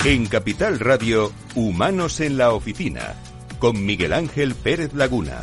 En Capital Radio, Humanos en la Oficina, con Miguel Ángel Pérez Laguna.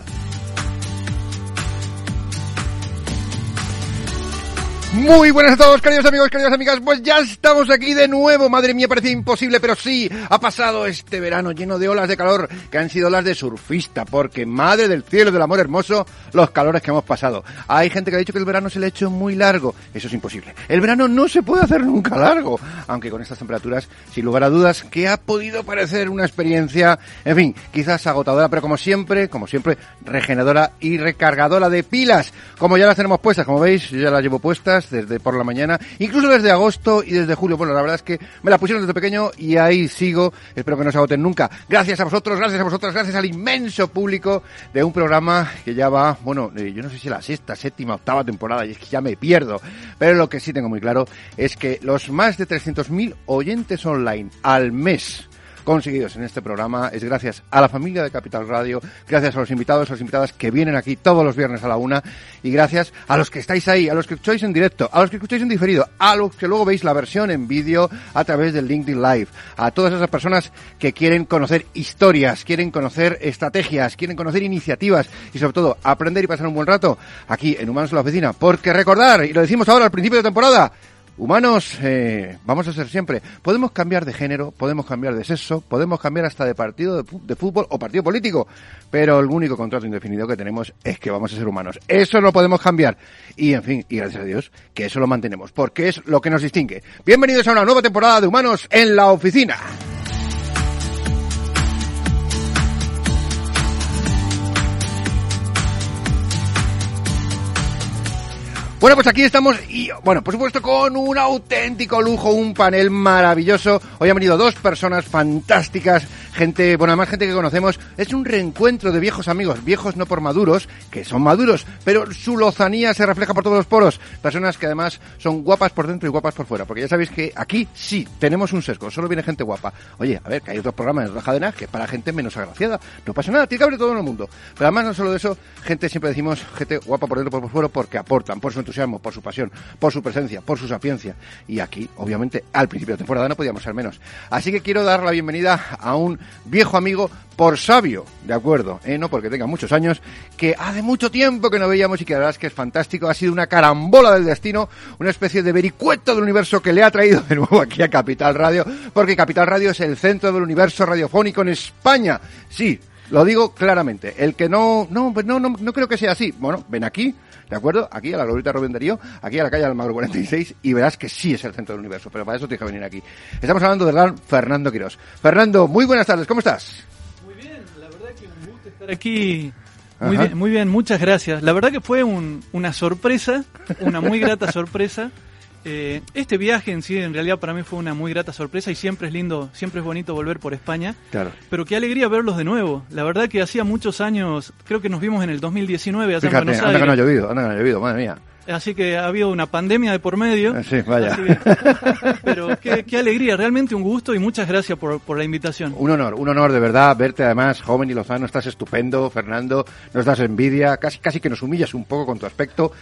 Muy buenas a todos, queridos amigos, queridas amigas, pues ya estamos aquí de nuevo. Madre mía, parece imposible, pero sí, ha pasado este verano lleno de olas de calor, que han sido olas de surfista, porque madre del cielo del amor hermoso, los calores que hemos pasado. Hay gente que ha dicho que el verano se le ha hecho muy largo, eso es imposible. El verano no se puede hacer nunca largo, aunque con estas temperaturas, sin lugar a dudas, que ha podido parecer una experiencia, en fin, quizás agotadora, pero como siempre, regeneradora y recargadora de pilas. Como ya las tenemos puestas, como veis, yo ya las llevo puestas desde por la mañana, incluso desde agosto y desde julio. Bueno, la verdad es que me la pusieron desde pequeño y ahí sigo. Espero que no se agoten nunca. Gracias a vosotros, gracias a vosotras, gracias al inmenso público de un programa que ya va, yo no sé si la sexta, séptima, octava temporada, y es que ya me pierdo. Pero lo que sí tengo muy claro es que los más de 300.000 oyentes online al mes conseguidos en este programa es gracias a la familia de Capital Radio, gracias a los invitados, a las invitadas que vienen aquí todos los viernes a la 1, y gracias a los que estáis ahí, a los que escucháis en directo, a los que escucháis en diferido, a los que luego veis la versión en vídeo a través del LinkedIn Live, a todas esas personas que quieren conocer historias, quieren conocer estrategias, quieren conocer iniciativas y sobre todo aprender y pasar un buen rato aquí en Humanos en la Oficina, porque recordar, y lo decimos ahora al principio de temporada, humanos, vamos a ser siempre. Podemos cambiar de género, podemos cambiar de sexo, podemos cambiar hasta de partido de fútbol o partido político, pero el único contrato indefinido que tenemos es que vamos a ser humanos. Eso no podemos cambiar. Y, en fin, y gracias a Dios que eso lo mantenemos, porque es lo que nos distingue. Bienvenidos a una nueva temporada de Humanos en la Oficina. Bueno, pues aquí estamos y, bueno, por supuesto con un auténtico lujo, un panel maravilloso. Hoy han venido dos personas fantásticas, gente, bueno, además gente que conocemos. Es un reencuentro de viejos amigos, viejos no por maduros, que son maduros, pero su lozanía se refleja por todos los poros. Personas que además son guapas por dentro y guapas por fuera, porque ya sabéis que aquí sí tenemos un sesgo, solo viene gente guapa. Oye, a ver, que hay otros programas en Raja de Naz que es para gente menos agraciada. No pasa nada, tiene que haber todo en el mundo. Pero además no solo de eso, gente, siempre decimos, gente guapa por dentro y por fuera, porque aportan, por su entusiasmo, por su pasión, por su presencia, por su sapiencia. Y aquí, obviamente, al principio de temporada no podíamos ser menos. Así que quiero dar la bienvenida a un viejo amigo por sabio, ¿de acuerdo? No porque tenga muchos años, que hace mucho tiempo que no veíamos y que la verdad es que es fantástico. Ha sido una carambola del destino, una especie de vericueto del universo que le ha traído de nuevo aquí a Capital Radio, porque Capital Radio es el centro del universo radiofónico en España. Sí, lo digo claramente. El que no creo que sea así. Bueno, ven aquí, ¿de acuerdo? Aquí a la Glorieta Rubén Darío, aquí a la calle Almagro 46, y verás que sí es el centro del universo, pero para eso tienes que venir aquí. Estamos hablando del gran Fernando Quirós. Fernando, muy buenas tardes, ¿cómo estás? Muy bien, la verdad que un gusto estar aquí. Muy bien, muchas gracias. La verdad que fue una sorpresa, una muy grata sorpresa. Este viaje en sí, en realidad para mí fue una muy grata sorpresa y siempre es lindo, siempre es bonito volver por España. Claro. Pero qué alegría verlos de nuevo. La verdad que hacía muchos años, creo que nos vimos en el 2019 allá en Buenos Aires. Anda que no ha llovido, madre mía. Así que ha habido una pandemia de por medio. Sí, vaya. Pero qué alegría, realmente un gusto y muchas gracias por la invitación. Un honor de verdad verte además joven y lozano, estás estupendo, Fernando, nos das envidia, casi que nos humillas un poco con tu aspecto.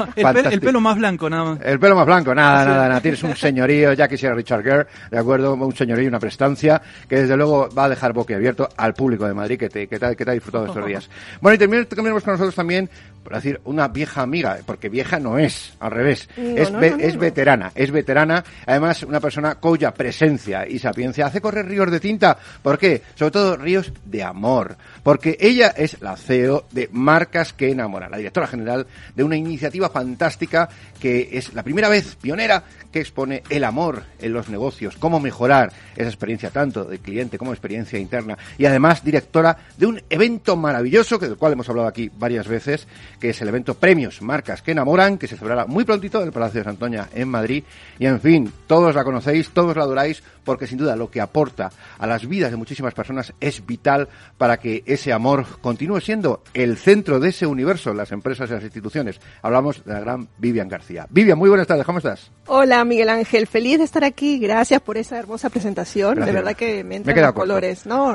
El pelo más blanco, nada más. El pelo más blanco, nada, tienes un señorío, ya quisiera Richard Gere, de acuerdo, un señorío y una prestancia que desde luego va a dejar boquiabierto al público de Madrid que te ha disfrutado estos días. Bueno, y terminamos con nosotros también, por decir, una vieja amiga, porque vieja no es, al revés, es veterana, además una persona cuya presencia y sapiencia hace correr ríos de tinta. ¿Por qué? Sobre todo ríos de amor, porque ella es la CEO de Marcas que Enamoran, la directora general de una iniciativa fantástica que es la primera vez pionera que expone el amor en los negocios, cómo mejorar esa experiencia tanto de cliente como experiencia interna, y además directora de un evento maravilloso del cual hemos hablado aquí varias veces, que es el evento Premios Marcas que Enamoran, que se celebrará muy prontito en el Palacio de Santoña en Madrid. Y en fin, todos la conocéis, todos la adoráis, porque sin duda lo que aporta a las vidas de muchísimas personas es vital para que ese amor continúe siendo el centro de ese universo en las empresas y las instituciones. Hablamos de la gran Vivian García. Vivian, muy buenas tardes, ¿cómo estás? Hola, Miguel Ángel, feliz de estar aquí, gracias por esa hermosa presentación. Gracias. De verdad que me entran los colores. No.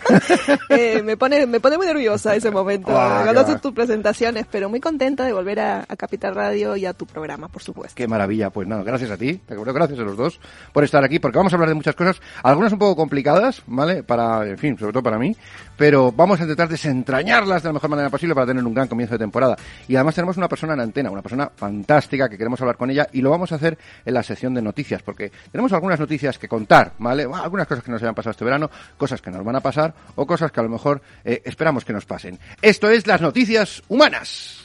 me pone muy nerviosa ese momento, cuando haces tus presentaciones, pero muy contenta de volver a a Capital Radio y a tu programa, por supuesto. Qué maravilla, pues nada, gracias a ti, gracias a los dos por estar aquí, porque vamos a hablar de muchas cosas, algunas un poco complicadas, ¿vale? En fin, sobre todo para mí, pero vamos a intentar desentrañarlas de la mejor manera posible para tener un gran comienzo de temporada. Y además tenemos una persona en antena, una persona fantástica que queremos hablar con ella y lo vamos a hacer en la sección de noticias, porque tenemos algunas noticias que contar, ¿vale? Algunas cosas que nos hayan pasado este verano, cosas que nos van a pasar o cosas que a lo mejor esperamos que nos pasen. Esto es las noticias humanas.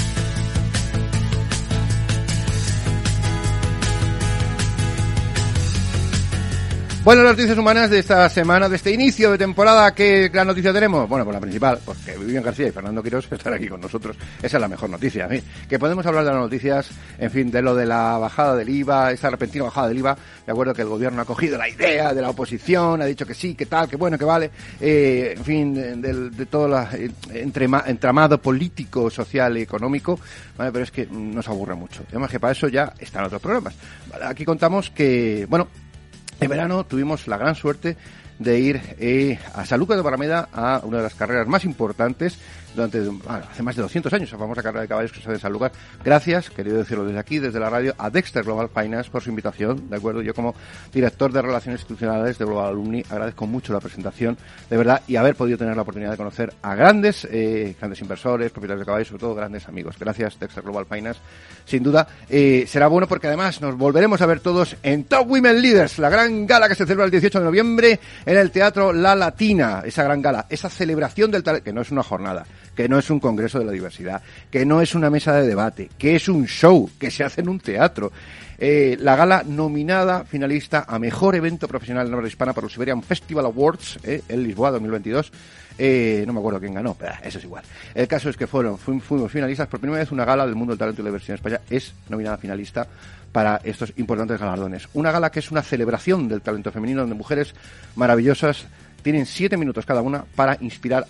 Bueno, las noticias humanas de esta semana, de este inicio de temporada, ¿qué gran noticia tenemos? Bueno, pues la principal, pues que Vivian García y Fernando Quirós están aquí con nosotros. Esa es la mejor noticia, ¿eh? Que podemos hablar de las noticias, en fin, de lo de la bajada del IVA, esa repentina bajada del IVA. De acuerdo que el gobierno ha cogido la idea de la oposición, ha dicho que sí, que tal, que bueno, que vale. En fin, de todo el entramado político, social y económico, ¿vale? Pero es que nos aburre mucho. Además que para eso ya están otros programas. ¿Vale? Aquí contamos que, bueno, en verano tuvimos la gran suerte de ir a Sanlúcar de Barrameda a una de las carreras más importantes hace más de 200 años, la famosa carrera de caballos que se hace en Sanlúcar. Gracias, querido decirlo desde aquí, desde la radio, a Dexter Global Finance por su invitación, ¿de acuerdo? Yo como director de Relaciones Institucionales de Global Alumni agradezco mucho la presentación, de verdad, y haber podido tener la oportunidad de conocer a grandes inversores, propietarios de caballos, sobre todo grandes amigos. Gracias, Dexter Global Finance. Sin duda, será bueno porque además nos volveremos a ver todos en Top Women Leaders, la gran gala que se celebra el 18 de noviembre en el Teatro La Latina, esa gran gala, esa celebración del talento, que no es una jornada, que no es un congreso de la diversidad, que no es una mesa de debate, que es un show, que se hace en un teatro. La gala nominada finalista a Mejor Evento Profesional en Habla Hispana por los Iberian Festival Awards en Lisboa 2022. No me acuerdo quién ganó, pero eso es igual. El caso es que fuimos finalistas. Por primera vez una gala del mundo del talento y la diversión en España es nominada finalista para estos importantes galardones. Una gala que es una celebración del talento femenino donde mujeres maravillosas tienen 7 minutos cada una para inspirar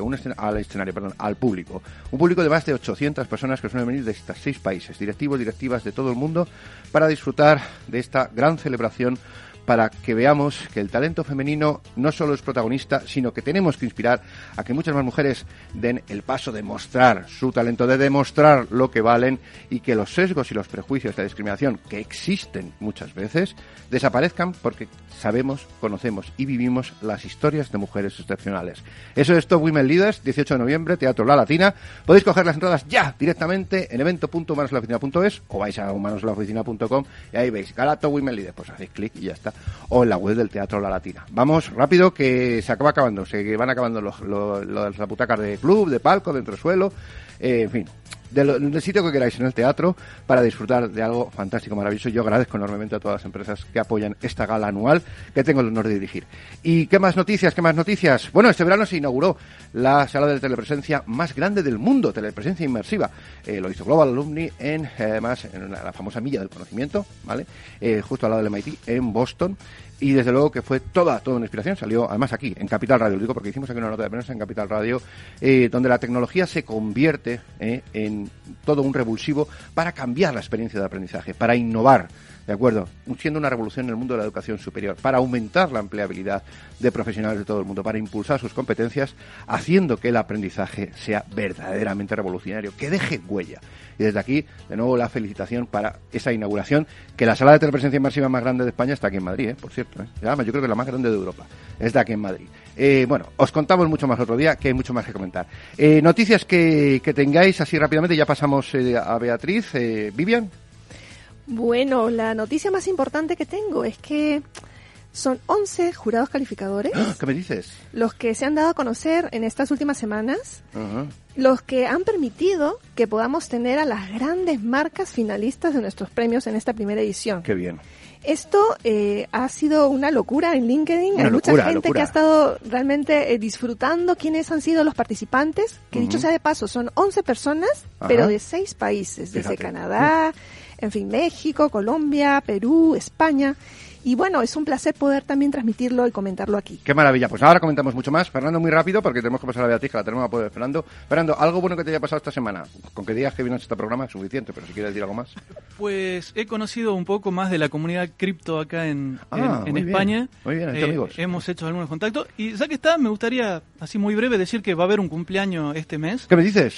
al público. Un público de más de 800 personas que suelen venir de estos 6 países, directivos, directivas de todo el mundo, para disfrutar de esta gran celebración, para que veamos que el talento femenino no solo es protagonista, sino que tenemos que inspirar a que muchas más mujeres den el paso de mostrar su talento, de demostrar lo que valen, y que los sesgos y los prejuicios, la discriminación que existen muchas veces, desaparezcan, porque sabemos, conocemos y vivimos las historias de mujeres excepcionales. Eso es Top Women Leaders, 18 de noviembre, Teatro La Latina. Podéis coger las entradas ya directamente en evento.humanosenlaoficina.es o vais a humanosenlaoficina.com y ahí veis Gala Top Women Leaders, pues hacéis clic y ya está. O en la web del Teatro La Latina. Vamos rápido, que se acaba acabando, se van acabando las butacas de club, de palco, de entresuelo, en fin, del sitio que queráis en el teatro, para disfrutar de algo fantástico, maravilloso. Yo agradezco enormemente a todas las empresas que apoyan esta gala anual que tengo el honor de dirigir. ¿Y qué más noticias? Bueno, este verano se inauguró la sala de telepresencia más grande del mundo, telepresencia inmersiva. Lo hizo Global Alumni en la famosa Milla del Conocimiento, ¿vale? Justo al lado del MIT, en Boston. Y desde luego que fue toda una inspiración. Salió además aquí, en Capital Radio, lo digo porque hicimos aquí una nota de prensa en Capital Radio, donde la tecnología se convierte en todo un revulsivo para cambiar la experiencia de aprendizaje, para innovar, ¿de acuerdo? Siendo una revolución en el mundo de la educación superior, para aumentar la empleabilidad de profesionales de todo el mundo, para impulsar sus competencias, haciendo que el aprendizaje sea verdaderamente revolucionario, que deje huella. Y desde aquí, de nuevo, la felicitación para esa inauguración, que la sala de telepresencia inmersiva más grande de España está aquí en Madrid, por cierto. Además, yo creo que la más grande de Europa está aquí en Madrid. Bueno, os contamos mucho más otro día, que hay mucho más que comentar. Noticias que tengáis así rápidamente, ya pasamos a Beatriz. Vivian. Bueno, la noticia más importante que tengo es que son 11 jurados calificadores. ¿Qué me dices? Los que se han dado a conocer en estas últimas semanas. Uh-huh. Los que han permitido que podamos tener a las grandes marcas finalistas de nuestros premios en esta primera edición. ¡Qué bien! Esto ha sido una locura en LinkedIn. Hay mucha gente que ha estado realmente disfrutando quiénes han sido los participantes, que dicho sea de paso, son 11 personas, pero de 6 países, desde Canadá, en fin, México, Colombia, Perú, España. Y bueno, es un placer poder también transmitirlo y comentarlo aquí. ¡Qué maravilla! Pues ahora comentamos mucho más. Fernando, muy rápido, porque tenemos que pasar a Beatriz, que la tenemos a poder. Fernando, algo bueno que te haya pasado esta semana. Con que digas que vienes a este programa es suficiente, pero si quieres decir algo más. Pues he conocido un poco más de la comunidad cripto acá en España. Muy bien, amigos. Hemos hecho algunos contactos. Y ya que está, me gustaría, así muy breve, decir que va a haber un cumpleaños este mes. ¿Qué me dices?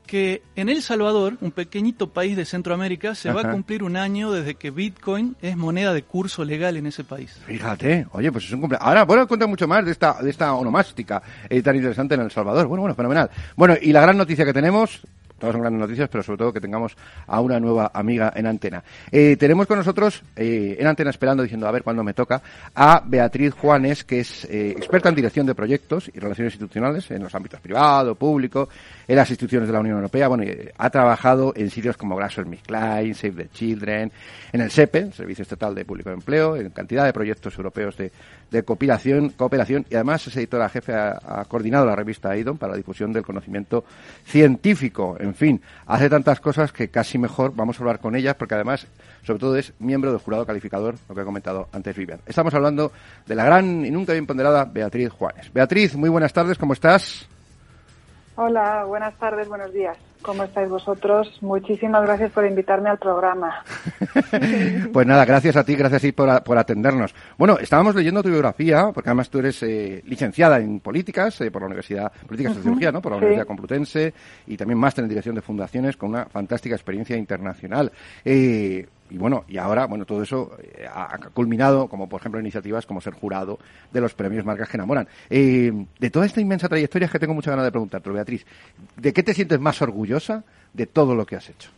que en El Salvador, un pequeñito país de Centroamérica, se va a cumplir un año desde que Bitcoin es moneda de curso legal en ese país. Fíjate, oye, pues es un cumpleaños. Ahora, bueno, cuenta mucho más de esta onomástica tan interesante en El Salvador. Bueno, fenomenal. Bueno, y la gran noticia que tenemos... Todas son grandes noticias, pero sobre todo que tengamos a una nueva amiga en antena. Tenemos con nosotros, en antena esperando, diciendo a ver cuándo me toca, a Beatriz Juanes, que es experta en dirección de proyectos y relaciones institucionales en los ámbitos privado, público, en las instituciones de la Unión Europea. Bueno, ha trabajado en sitios como GlaxoSmithKline, Save the Children, en el SEPE, el Servicio Estatal de Público de Empleo, en cantidad de proyectos europeos de cooperación, y además es editora jefe, ha coordinado la revista AIDON para la difusión del conocimiento científico. En fin, hace tantas cosas que casi mejor vamos a hablar con ellas, porque además, sobre todo, es miembro del jurado calificador, lo que ha comentado antes Vivian. Estamos hablando de la gran y nunca bien ponderada Beatriz Juanes. Beatriz, muy buenas tardes, ¿cómo estás? Hola, buenas tardes, buenos días. ¿Cómo estáis vosotros? Muchísimas gracias por invitarme al programa. Pues nada, gracias a ti por atendernos. Bueno, estábamos leyendo tu biografía, porque además tú eres licenciada en políticas por la Universidad, políticas y sociología, ¿no? Por la Universidad Complutense, y también máster en dirección de fundaciones con una fantástica experiencia internacional. Y bueno, y ahora, bueno, todo eso ha culminado, como por ejemplo iniciativas como ser jurado de los premios Marcas que Enamoran. De toda esta inmensa trayectoria, es que tengo mucha ganas de preguntarte, Beatriz, ¿de qué te sientes más orgullosa de todo lo que has hecho?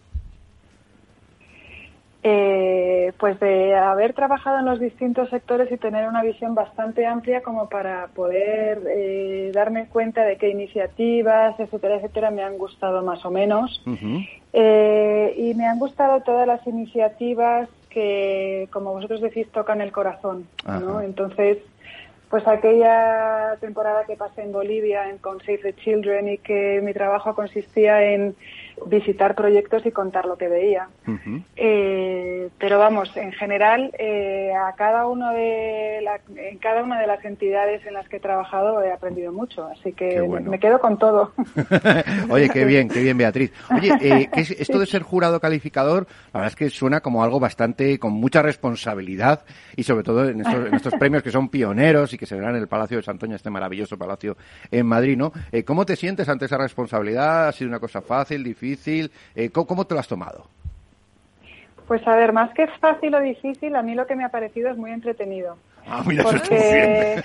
Pues de haber trabajado en los distintos sectores y tener una visión bastante amplia como para poder darme cuenta de qué iniciativas, etcétera, me han gustado más o menos. Y me han gustado todas las iniciativas que, como vosotros decís, tocan el corazón, ¿no? Entonces, pues aquella temporada que pasé en Bolivia con Save the Children y que mi trabajo consistía en visitar proyectos y contar lo que veía. Pero vamos, en general, en cada una de las entidades en las que he trabajado he aprendido mucho, así que bueno, me quedo con todo. Oye, qué bien, Beatriz. Oye, ¿qué es esto de ser jurado calificador? La verdad es que suena como algo bastante, con mucha responsabilidad, y sobre todo en estos premios que son pioneros y que se verán en el Palacio de Santoña, este maravilloso palacio en Madrid, ¿no? ¿Cómo te sientes ante esa responsabilidad? ¿Ha sido una cosa fácil, difícil? ¿Cómo te lo has tomado? Pues a ver, más que fácil o difícil, a mí lo que me ha parecido es muy entretenido. Mira, porque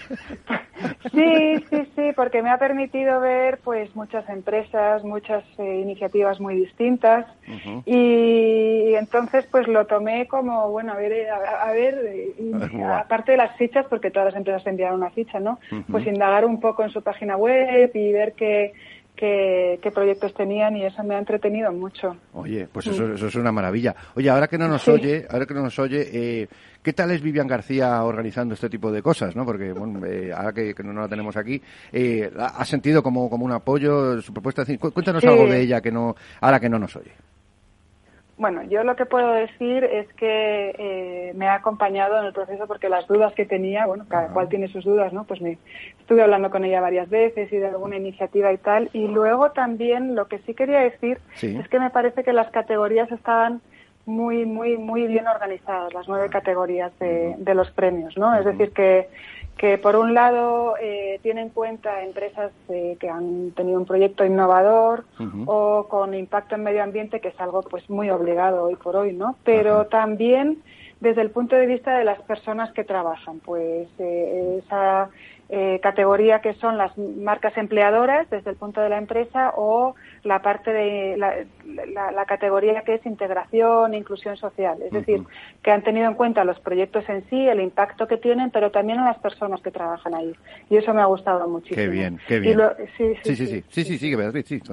sí, porque me ha permitido ver pues muchas empresas, muchas iniciativas muy distintas, y entonces pues lo tomé como, bueno, a ver, aparte de las fichas, porque todas las empresas enviaron una ficha, ¿no? Pues indagar un poco en su página web y ver qué proyectos tenían, y eso me ha entretenido mucho. Oye, pues eso es una maravilla. Oye, ahora que no nos oye, ¿qué tal es Vivian García organizando este tipo de cosas, no? Porque bueno, ahora que no la tenemos aquí, ¿ha sentido como un apoyo su propuesta? Cuéntanos algo de ella ahora que no nos oye. Bueno, yo lo que puedo decir es que me ha acompañado en el proceso, porque las dudas que tenía, bueno, cada cual tiene sus dudas, ¿no? Pues me estuve hablando con ella varias veces y de alguna iniciativa y tal. Y luego también lo que sí quería decir es que me parece que las categorías estaban muy, muy, muy bien organizadas, las 9 categorías de los premios, ¿no? Es decir, que por un lado tiene en cuenta empresas que han tenido un proyecto innovador o con impacto en medio ambiente, que es algo pues muy obligado hoy por hoy, ¿no? Pero también desde el punto de vista de las personas que trabajan, pues esa categoría que son las marcas empleadoras desde el punto de la empresa, o la parte de la categoría que es integración e inclusión social. Es decir, que han tenido en cuenta los proyectos en sí, el impacto que tienen, pero también a las personas que trabajan ahí. Y eso me ha gustado muchísimo. Qué bien. Sí, Beatriz, sí.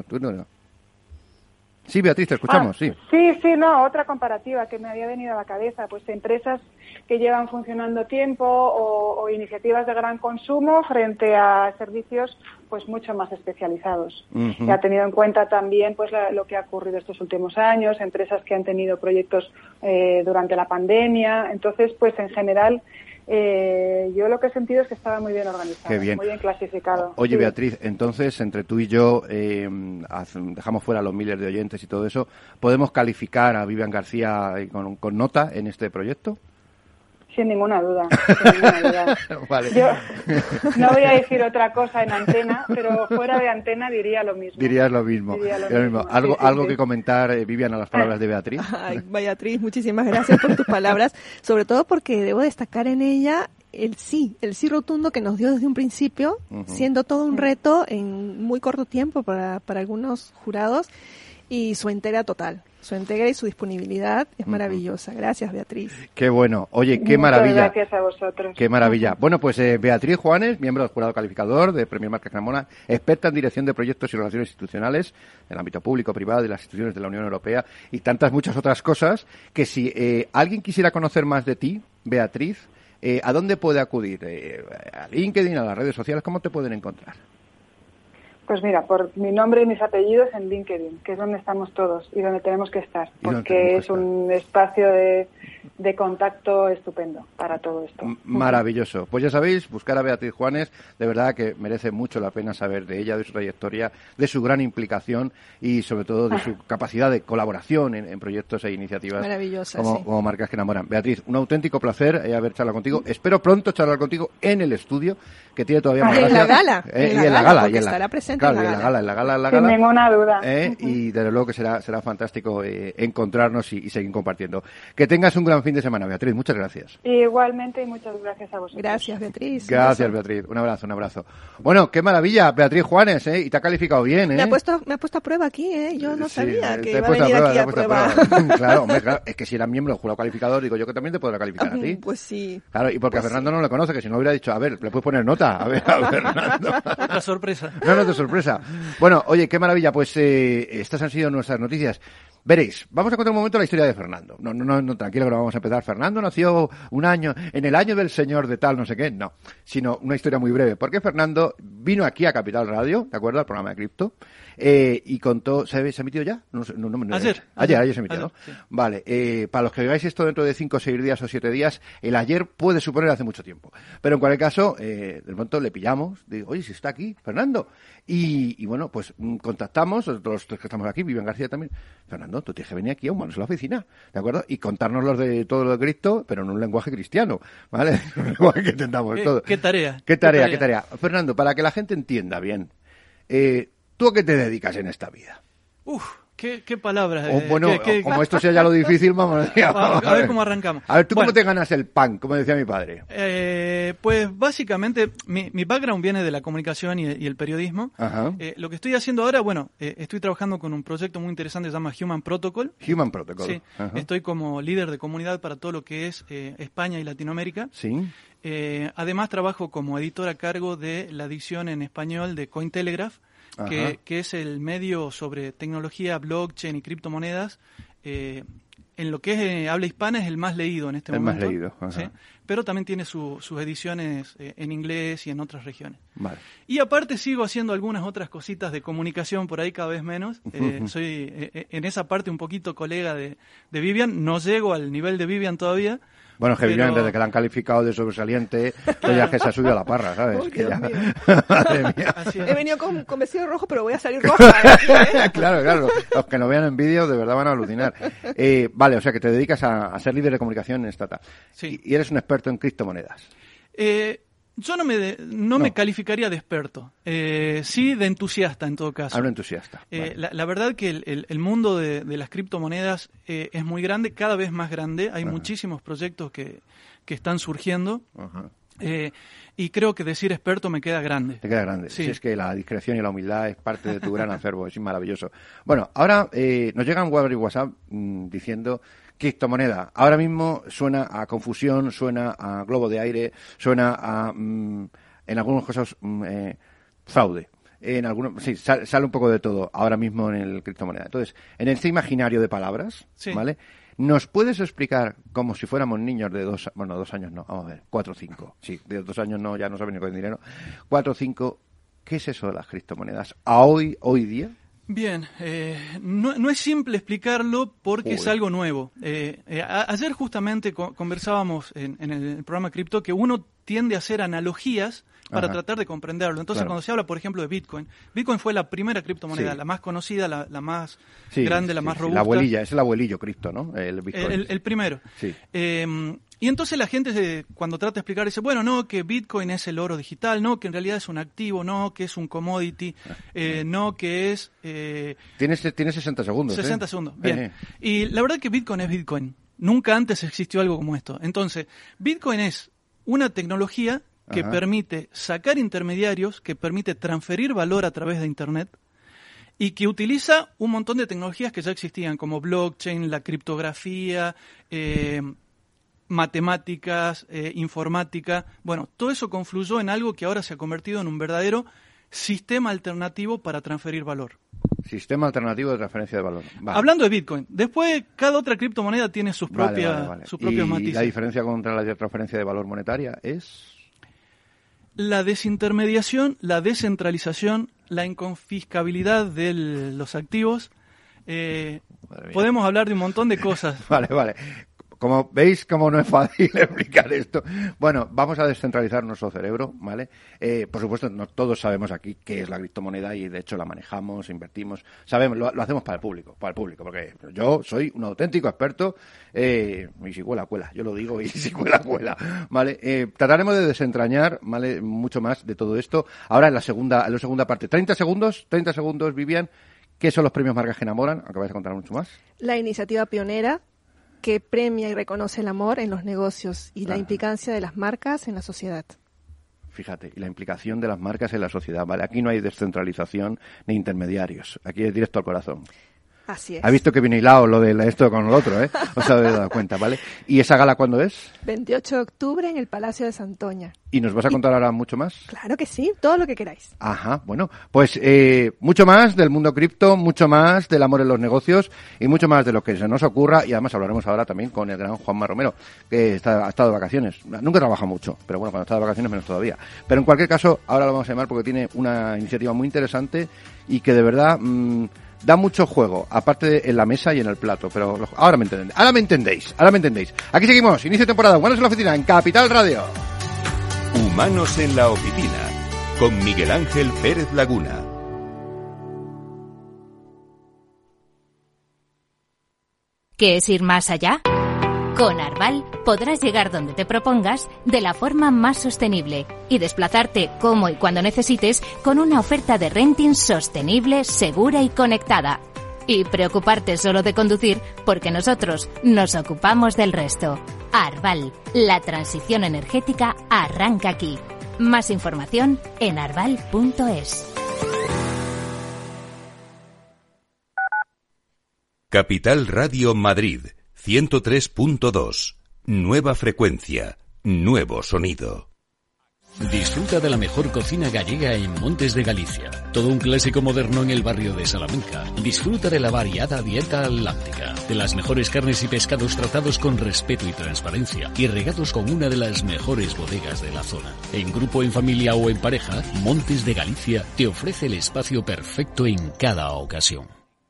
Sí, Beatriz, te escuchamos, sí. Otra comparativa que me había venido a la cabeza, pues empresas que llevan funcionando tiempo o iniciativas de gran consumo frente a servicios pues mucho más especializados. Y ha tenido en cuenta también pues lo que ha ocurrido estos últimos años, empresas que han tenido proyectos durante la pandemia. Entonces, pues en general, yo lo que he sentido es que estaba muy bien organizado, muy bien clasificado. Oye, Beatriz, entonces, entre tú y yo, dejamos fuera los miles de oyentes y todo eso, ¿podemos calificar a Vivian García con nota en este proyecto? Sin ninguna duda. Sin ninguna duda. Vale. Yo no voy a decir otra cosa en antena, pero fuera de antena diría lo mismo. Dirías lo mismo. ¿Algo que comentar, Vivian, a las palabras de Beatriz? Ay, Beatriz, muchísimas gracias por tus palabras, sobre todo porque debo destacar en ella el sí rotundo que nos dio desde un principio, siendo todo un reto en muy corto tiempo para algunos jurados, y su entrega total. Su entrega y su disponibilidad es maravillosa. Gracias, Beatriz. Qué bueno. Oye, qué maravilla. Muchas gracias a vosotros. Qué maravilla. Bueno, pues Beatriz Juanes, miembro del jurado calificador de Premio Marcas Cremona, experta en dirección de proyectos y relaciones institucionales en el ámbito público, privado, de las instituciones de la Unión Europea y tantas muchas otras cosas, que si alguien quisiera conocer más de ti, Beatriz, ¿a dónde puede acudir? ¿A LinkedIn, a las redes sociales? ¿Cómo te pueden encontrar? Pues mira, por mi nombre y mis apellidos en LinkedIn, que es donde estamos todos y donde tenemos que estar, porque es un espacio de contacto estupendo para todo esto. Maravilloso. Pues ya sabéis, buscar a Beatriz Juanes, de verdad que merece mucho la pena saber de ella, de su trayectoria, de su gran implicación y sobre todo de su capacidad de colaboración en proyectos e iniciativas como Marcas que Enamoran. Beatriz, un auténtico placer haber charlado contigo. Espero pronto charlar contigo en el estudio, que tiene todavía más gracia. En la gala. En la gala. Estará presente en la gala. Sin ninguna duda. Y desde luego que será fantástico encontrarnos y seguir compartiendo. Que tengas un gran fin de semana, Beatriz. Muchas gracias. Igualmente, y muchas gracias a vosotros. Gracias, Beatriz. Gracias, Beatriz. Un abrazo. Bueno, qué maravilla, Beatriz Juanes, y te ha calificado bien, Me ha puesto a prueba aquí, Yo no sabía que iba a venir aquí a prueba. Claro, es que si eras miembro del jurado calificador, digo yo que también te podrá calificar a ti. Pues sí. Claro, y porque a Fernando no le conoce, que si no hubiera dicho, a ver, le puedes poner nota, a Fernando. Otra sorpresa. No te sorpresa. Bueno, oye, qué maravilla, pues estas han sido nuestras noticias. Veréis, vamos a contar un momento la historia de Fernando. No, tranquilo que no vamos a empezar. Fernando nació en el año del señor de tal, no sé qué, no, sino una historia muy breve. Porque Fernando vino aquí a Capital Radio, ¿de acuerdo? Al programa de Cripto, y contó, ¿se ha emitido ya? Ayer se emitió, ¿no? Sí. Vale, para los que veáis esto dentro de 5, 6 días o 7 días, el ayer puede suponer hace mucho tiempo. Pero en cualquier caso, de pronto le pillamos, digo, oye, si está aquí, Fernando. Y bueno, pues contactamos, los tres que estamos aquí, Vivian García también. Fernando, tú tienes que venir aquí a Humanos en la Oficina, ¿de acuerdo? Y contarnos todo lo de Cristo, pero en un lenguaje cristiano, ¿vale? Un lenguaje que entendamos todo. ¿Qué tarea? ¿Qué tarea? Fernando, para que la gente entienda bien, ¿tú a qué te dedicas en esta vida? ¿Qué palabras? Como esto sea ya lo difícil, vamos a ver cómo arrancamos. A ver, ¿tú cómo te ganas el pan? Como decía mi padre. Pues básicamente mi background viene de la comunicación y el periodismo. Ajá. Lo que estoy haciendo ahora, estoy trabajando con un proyecto muy interesante que se llama Human Protocol. Human Protocol. Sí. Ajá. Estoy como líder de comunidad para todo lo que es España y Latinoamérica. Sí. Además trabajo como editor a cargo de la edición en español de Cointelegraph, que es el medio sobre tecnología, blockchain y criptomonedas. En lo que es habla hispana es el más leído en este momento. El más leído, ¿sí? Pero también tiene sus ediciones en inglés y en otras regiones. Vale. Y aparte sigo haciendo algunas otras cositas de comunicación por ahí cada vez menos. Soy en esa parte un poquito colega de Vivian. No llego al nivel de Vivian todavía. Bueno, que Vivian, desde que la han calificado de sobresaliente, ya que se ha subido a la parra, ¿sabes? Que ya... Madre mía. He venido con vestido rojo, pero voy a salir roja. Claro. Los que no vean en vídeo, de verdad van a alucinar. Vale, o sea, que te dedicas a ser líder de comunicación en Stata. Sí. Y eres un experto en criptomonedas. Yo no me calificaría de experto, sí de entusiasta en todo caso. Un entusiasta. Vale. La verdad que el mundo de las criptomonedas es muy grande, cada vez más grande. Hay muchísimos proyectos que están surgiendo. Y creo que decir experto me queda grande. Te queda grande. Sí. Si es que la discreción y la humildad es parte de tu gran acervo, es maravilloso. Bueno, ahora nos llega un WhatsApp diciendo criptomoneda. Ahora mismo suena a confusión, suena a globo de aire, suena a, en algunos casos, fraude. Sale un poco de todo ahora mismo en el criptomoneda. Entonces, en este imaginario de palabras, sí. ¿Vale? ¿Nos puedes explicar, como si fuéramos niños de 2 años no, vamos a ver, 4 o 5, sí, de 2 años no, ya no saben ni con dinero, 4 o 5, ¿qué es eso de las criptomonedas hoy día? Bien, no es simple explicarlo porque es algo nuevo. Ayer justamente conversábamos en el programa Cripto que uno tiende a hacer analogías para tratar de comprenderlo. Entonces, cuando se habla, por ejemplo, de Bitcoin fue la primera criptomoneda, la más conocida, la más grande, la más robusta. Es el abuelillo cripto, ¿no? El Bitcoin. El primero. Sí. Y entonces la gente cuando trata de explicar dice, bueno, no, que Bitcoin es el oro digital, no, que en realidad es un activo, no, que es un commodity, no, que es... Tienes 60 segundos. 60 segundos, bien. Y la verdad que Bitcoin es Bitcoin. Nunca antes existió algo como esto. Entonces, Bitcoin es una tecnología que permite sacar intermediarios, que permite transferir valor a través de Internet y que utiliza un montón de tecnologías que ya existían, como blockchain, la criptografía, matemáticas, informática. Bueno, todo eso confluyó en algo que ahora se ha convertido en un verdadero sistema alternativo para transferir valor. Sistema alternativo de transferencia de valor. Vale. Hablando de Bitcoin, después cada otra criptomoneda tiene sus propios matices. ¿Y la diferencia contra la transferencia de valor monetaria es? La desintermediación, la descentralización, la inconfiscabilidad de los activos. Podemos hablar de un montón de cosas. Vale. Como veis, como no es fácil explicar esto. Bueno, vamos a descentralizar nuestro cerebro, ¿vale? Por supuesto, no todos sabemos aquí qué es la criptomoneda y de hecho la manejamos, invertimos. Sabemos, lo hacemos para el público, porque yo soy un auténtico experto y si cuela, yo lo digo y si cuela, ¿vale? Trataremos de desentrañar, ¿vale? Mucho más de todo esto. Ahora en la segunda parte. 30 segundos, Vivian. ¿Qué son los premios Marcas que enamoran? Aunque vais a contar mucho más. La iniciativa pionera que premia y reconoce el amor en los negocios y la implicancia de las marcas en la sociedad. Fíjate, y la implicación de las marcas en la sociedad, ¿vale? Aquí no hay descentralización ni intermediarios, aquí es directo al corazón. Así es. Ha visto que viene hilado lo de esto con lo otro, ¿eh? Os habéis dado cuenta, ¿vale? ¿Y esa gala cuándo es? 28 de octubre en el Palacio de Santoña. ¿Y nos vas a contar ahora mucho más? Claro que sí, todo lo que queráis. Ajá, bueno, pues mucho más del mundo cripto, mucho más del amor en los negocios y mucho más de lo que se nos ocurra y además hablaremos ahora también con el gran Juanma Romero, que ha estado de vacaciones. Nunca trabaja mucho, pero bueno, cuando está de vacaciones menos todavía. Pero en cualquier caso, ahora lo vamos a llamar porque tiene una iniciativa muy interesante y que de verdad... da mucho juego, aparte en la mesa y en el plato, pero ahora me entendéis. Aquí seguimos, inicio de temporada, Humanos en la Oficina, en Capital Radio. Humanos en la Oficina, con Miguel Ángel Pérez Laguna. ¿Qué es ir más allá? Con Arval podrás llegar donde te propongas de la forma más sostenible y desplazarte como y cuando necesites con una oferta de renting sostenible, segura y conectada. Y preocuparte solo de conducir porque nosotros nos ocupamos del resto. Arval, la transición energética arranca aquí. Más información en arval.es. Capital Radio Madrid 103.2. Nueva frecuencia, nuevo sonido. Disfruta de la mejor cocina gallega en Montes de Galicia. Todo un clásico moderno en el barrio de Salamanca. Disfruta de la variada dieta atlántica, de las mejores carnes y pescados tratados con respeto y transparencia y regados con una de las mejores bodegas de la zona. En grupo, en familia o en pareja, Montes de Galicia te ofrece el espacio perfecto en cada ocasión.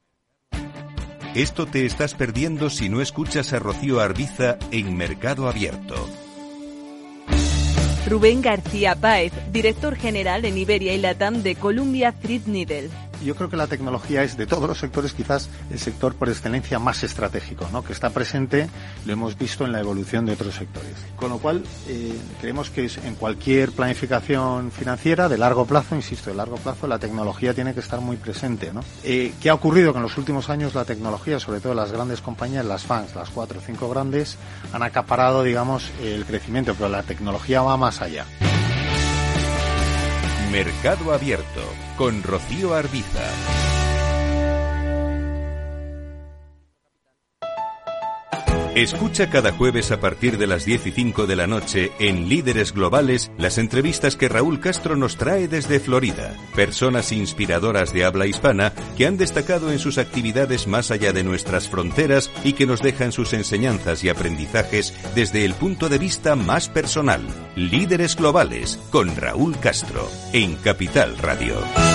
Esto te estás perdiendo si no escuchas a Rocío Arbiza en Mercado Abierto. Rubén García Páez, director general en Iberia y Latam de Columbia Threadneedle. Yo creo que la tecnología es, de todos los sectores, quizás el sector por excelencia más estratégico, ¿no? Que está presente, lo hemos visto en la evolución de otros sectores. Con lo cual, creemos que en cualquier planificación financiera de largo plazo, insisto, de largo plazo, la tecnología tiene que estar muy presente, ¿no? ¿Qué ha ocurrido? Que en los últimos años la tecnología, sobre todo las grandes compañías, las FANGs, las 4 o 5 grandes, han acaparado, digamos, el crecimiento, pero la tecnología va más allá. Mercado Abierto, con Rocío Arbiza. Escucha cada jueves a partir de las 10:05 de la noche en Líderes Globales las entrevistas que Raúl Castro nos trae desde Florida. Personas inspiradoras de habla hispana que han destacado en sus actividades más allá de nuestras fronteras y que nos dejan sus enseñanzas y aprendizajes desde el punto de vista más personal. Líderes Globales con Raúl Castro en Capital Radio.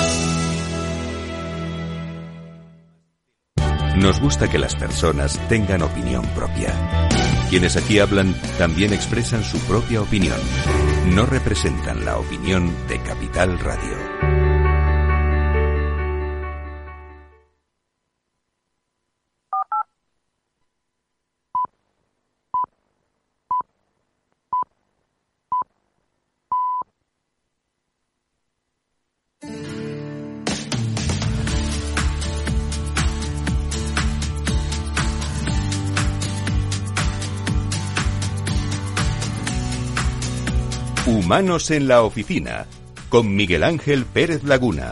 Nos gusta que las personas tengan opinión propia. Quienes aquí hablan también expresan su propia opinión. No representan la opinión de Capital Radio. Humanos en la Oficina, con Miguel Ángel Pérez Laguna.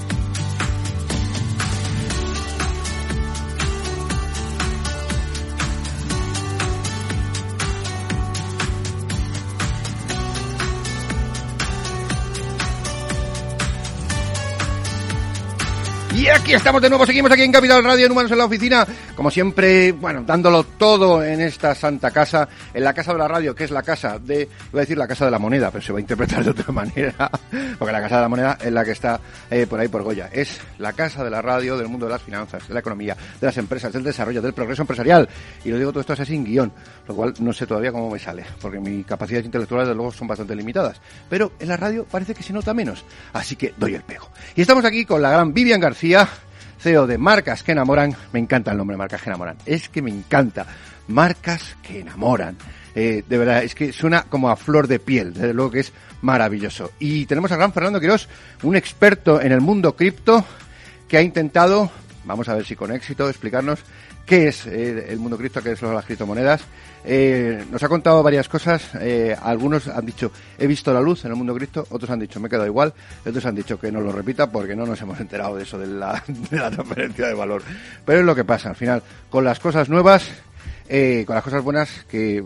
Y aquí estamos de nuevo, seguimos aquí en Capital Radio, en Humanos en la Oficina, como siempre, bueno, dándolo todo en esta santa casa, en la casa de la radio, que es la casa de, iba a decir la casa de la moneda, pero se va a interpretar de otra manera, porque la casa de la moneda es la que está por ahí por Goya, es la casa de la radio, del mundo de las finanzas, de la economía, de las empresas, del desarrollo, del progreso empresarial, y lo digo todo esto así sin guión, lo cual no sé todavía cómo me sale, porque mis capacidades intelectuales de luego son bastante limitadas, pero en la radio parece que se nota menos, así que doy el pego. Y estamos aquí con la gran Vivian García, CEO de Marcas que Enamoran. Me encanta el nombre Marcas que Enamoran. Es que me encanta. Marcas que enamoran. De verdad, es que suena como a flor de piel. Desde luego que es maravilloso. Y tenemos al gran Fernando Quirós, un experto en el mundo cripto que ha intentado, vamos a ver si con éxito, explicarnos qué es el mundo cripto, qué son las criptomonedas. Nos ha contado varias cosas. Algunos han dicho, he visto la luz en el mundo cripto. Otros han dicho, me he quedado igual. Otros han dicho que no lo repita porque no nos hemos enterado de eso de la transferencia de valor. Pero es lo que pasa. Al final, con las cosas nuevas, con las cosas buenas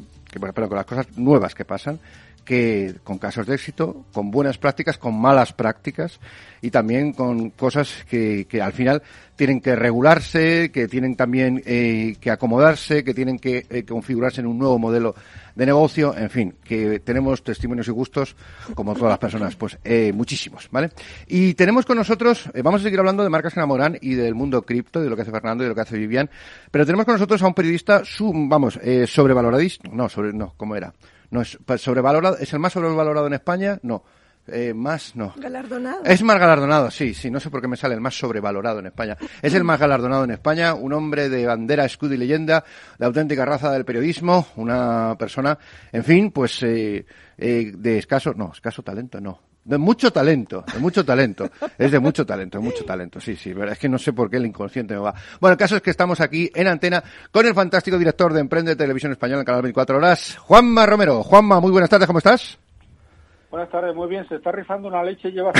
con las cosas nuevas que pasan, que con casos de éxito, con buenas prácticas, con malas prácticas y también con cosas que al final tienen que regularse, que tienen también que acomodarse, que tienen que configurarse en un nuevo modelo de negocio, en fin, que tenemos testimonios y gustos, como todas las personas, pues muchísimos, ¿vale? Y tenemos con nosotros, vamos a seguir hablando de Marcas que Enamoran y del mundo cripto, de lo que hace Fernando y de lo que hace Vivian, pero tenemos con nosotros a un periodista sobrevaloradísimo, ¿cómo era? No es sobrevalorado, ¿es el más sobrevalorado en España? No. Más no. Galardonado. Es más galardonado, sí, no sé por qué me sale el más sobrevalorado en España. Es el más galardonado en España, un hombre de bandera, escudo y leyenda, de auténtica raza del periodismo, una persona, en fin, pues de escaso talento, no. De mucho talento. Es de mucho talento, sí, es que no sé por qué el inconsciente me va. Bueno, el caso es que estamos aquí en antena con el fantástico director de Emprende Televisión Española en Canal 24 Horas, Juanma Romero. Juanma, muy buenas tardes, ¿cómo estás? Buenas tardes, muy bien, se está rifando una leche y lleva...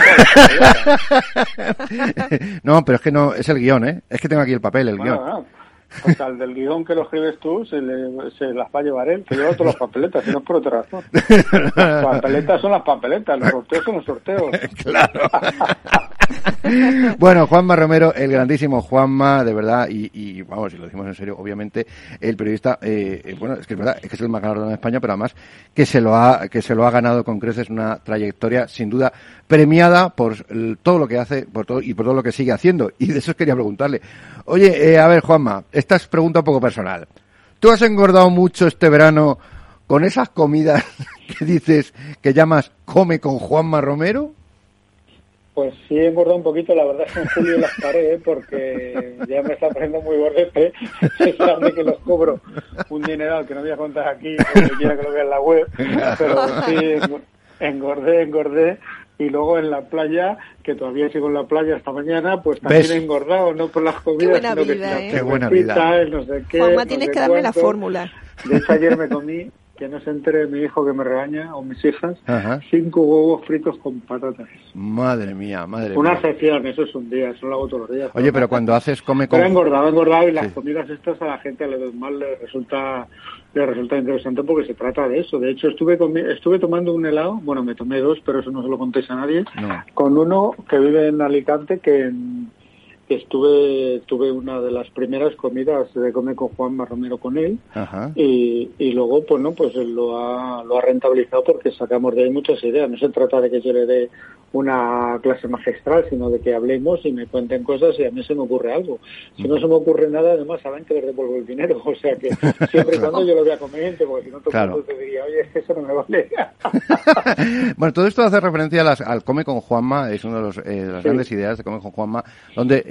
No, pero es que no, es el guión, es que tengo aquí el papel, el guión. No. Pues al del guión que lo escribes tú se las va a llevar él, que lleva todas las papeletas, si no es por otra razón. Las papeletas son las papeletas, los sorteos son los sorteos. Claro. Bueno, Juanma Romero, el grandísimo Juanma, de verdad, y vamos, si lo decimos en serio, obviamente, el periodista, bueno, es que es verdad, es que es el más galardonado en España, pero además que se lo ha ganado con creces, una trayectoria sin duda premiada por todo lo que hace, por todo lo que sigue haciendo. Y de eso quería preguntarle. Oye, a ver, Juanma, esta es pregunta un poco personal. ¿Tú has engordado mucho este verano con esas comidas que dices, que llamas come con Juanma Romero? Pues sí, he engordado un poquito, la verdad es que en julio las paré porque ya me está poniendo muy gordete. Es grande que los cobro un dineral que no voy a contar aquí, porque quiera que lo vea en la web, pero sí, engordé. Y luego en la playa, que todavía sigo en la playa hasta mañana, pues también he engordado, no por las comidas, sino que qué buena vida. No sé qué. Juanma, tienes que darme la fórmula. De hecho, ayer me comí, que no se entere mi hijo que me regaña, o mis hijas, Ajá. 5 huevos fritos con patatas. Madre mía. Una excepción, eso es un día, eso lo hago todos los días. Oye, pero cuando haces come con... Pero he engordado y las comidas estas a la gente a lo normal le resulta interesante porque se trata de eso. De hecho, estuve tomando un helado, bueno, me tomé 2, pero eso no se lo contéis a nadie, con uno que vive en Alicante, que tuve una de las primeras comidas de Come con Juanma Romero con él. Ajá. Y luego pues él lo ha rentabilizado porque sacamos de ahí muchas ideas. No se trata de que yo le dé una clase magistral, sino de que hablemos y me cuenten cosas y a mí se me ocurre algo. Si no se me ocurre nada, además saben que les devuelvo el dinero. O sea que siempre y cuando yo lo vea conveniente, porque si no todo el mundo te diría, oye, es que eso no me vale. Bueno, todo esto hace referencia al Come con Juanma, es una de las grandes ideas de Come con Juanma, donde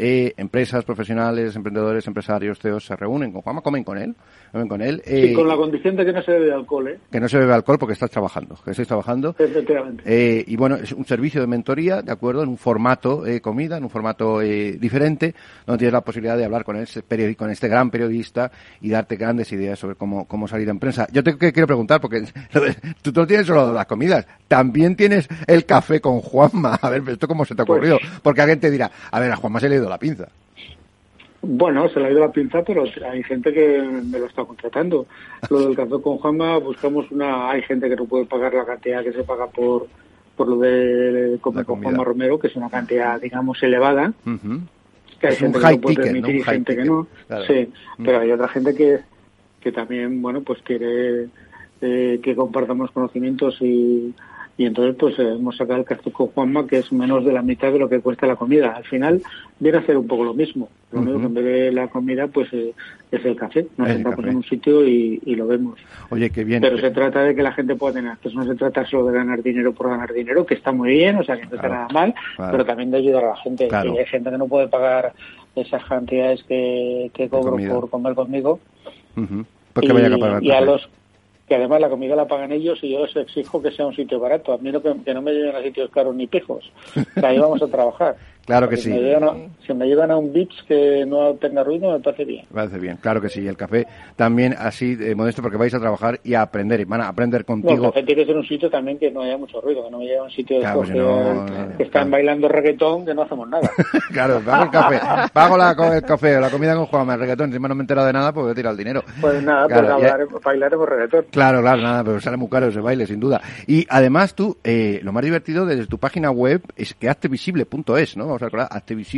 empresas, profesionales, emprendedores, empresarios, CEOs se reúnen con Juanma, comen con él. Sí, con la condición de que no se bebe alcohol, Que no se bebe alcohol porque estáis trabajando. Efectivamente. Y bueno, es un servicio de mentoría, ¿de acuerdo? En un formato comida, en un formato diferente, donde tienes la posibilidad de hablar con este gran periodista y darte grandes ideas sobre cómo salir en prensa. Yo te quiero preguntar, porque tú no tienes solo las comidas, también tienes el café con Juanma. A ver, ¿esto cómo se te ha ocurrido? Porque alguien te dirá, a ver, a Juanma se le ha ido la pinza. Bueno, se le ha ido la pinza, pero hay gente que me lo está contratando. Lo del café con Juanma, hay gente que no puede pagar la cantidad que se paga por lo de comer con Juanma Romero, que es una cantidad, digamos, elevada. Uh-huh. Que hay gente que no puede permitir y gente que no. Claro. Sí, pero hay otra gente que también, bueno, pues quiere que compartamos conocimientos y entonces pues hemos sacado el café con Juanma, que es menos de la mitad de lo que cuesta la comida. Al final viene a ser un poco lo mismo. Lo único que en vez de la comida pues es el café. Nos sentamos en un sitio y lo vemos. Oye, qué bien. Pero se trata de que la gente pueda tener acceso. No se trata solo de ganar dinero por ganar dinero, que está muy bien, o sea, que no está nada mal, pero también de ayudar a la gente. Claro. Y hay gente que no puede pagar esas cantidades que cobro por comer conmigo. Pues vaya a pagar y a los que además la comida la pagan ellos y yo les exijo que sea un sitio barato. A mí que no me lleven a sitios caros ni pijos. Que ahí vamos a trabajar. Claro que sí. Si me llevan a un beach que no tenga ruido, me parece bien. Me parece bien, claro que sí. El café también así, Modesto, porque vais a trabajar y a aprender, y van a aprender contigo. No, el café tiene que ser un sitio también que no haya mucho ruido, que no me lleve a un sitio que están bailando reggaetón, que no hacemos nada. Claro, pago el café, pago el café, la comida con Juanma, el reggaetón, encima no me he enterado de nada porque voy a tirar el dinero. Pues nada, claro, pues bailaremos reggaetón. Claro, nada, pero sale muy caro ese baile, sin duda. Y además tú, lo más divertido desde tu página web es que haztevisible.es, ¿no? Vamos a recordar, haztevisible.es.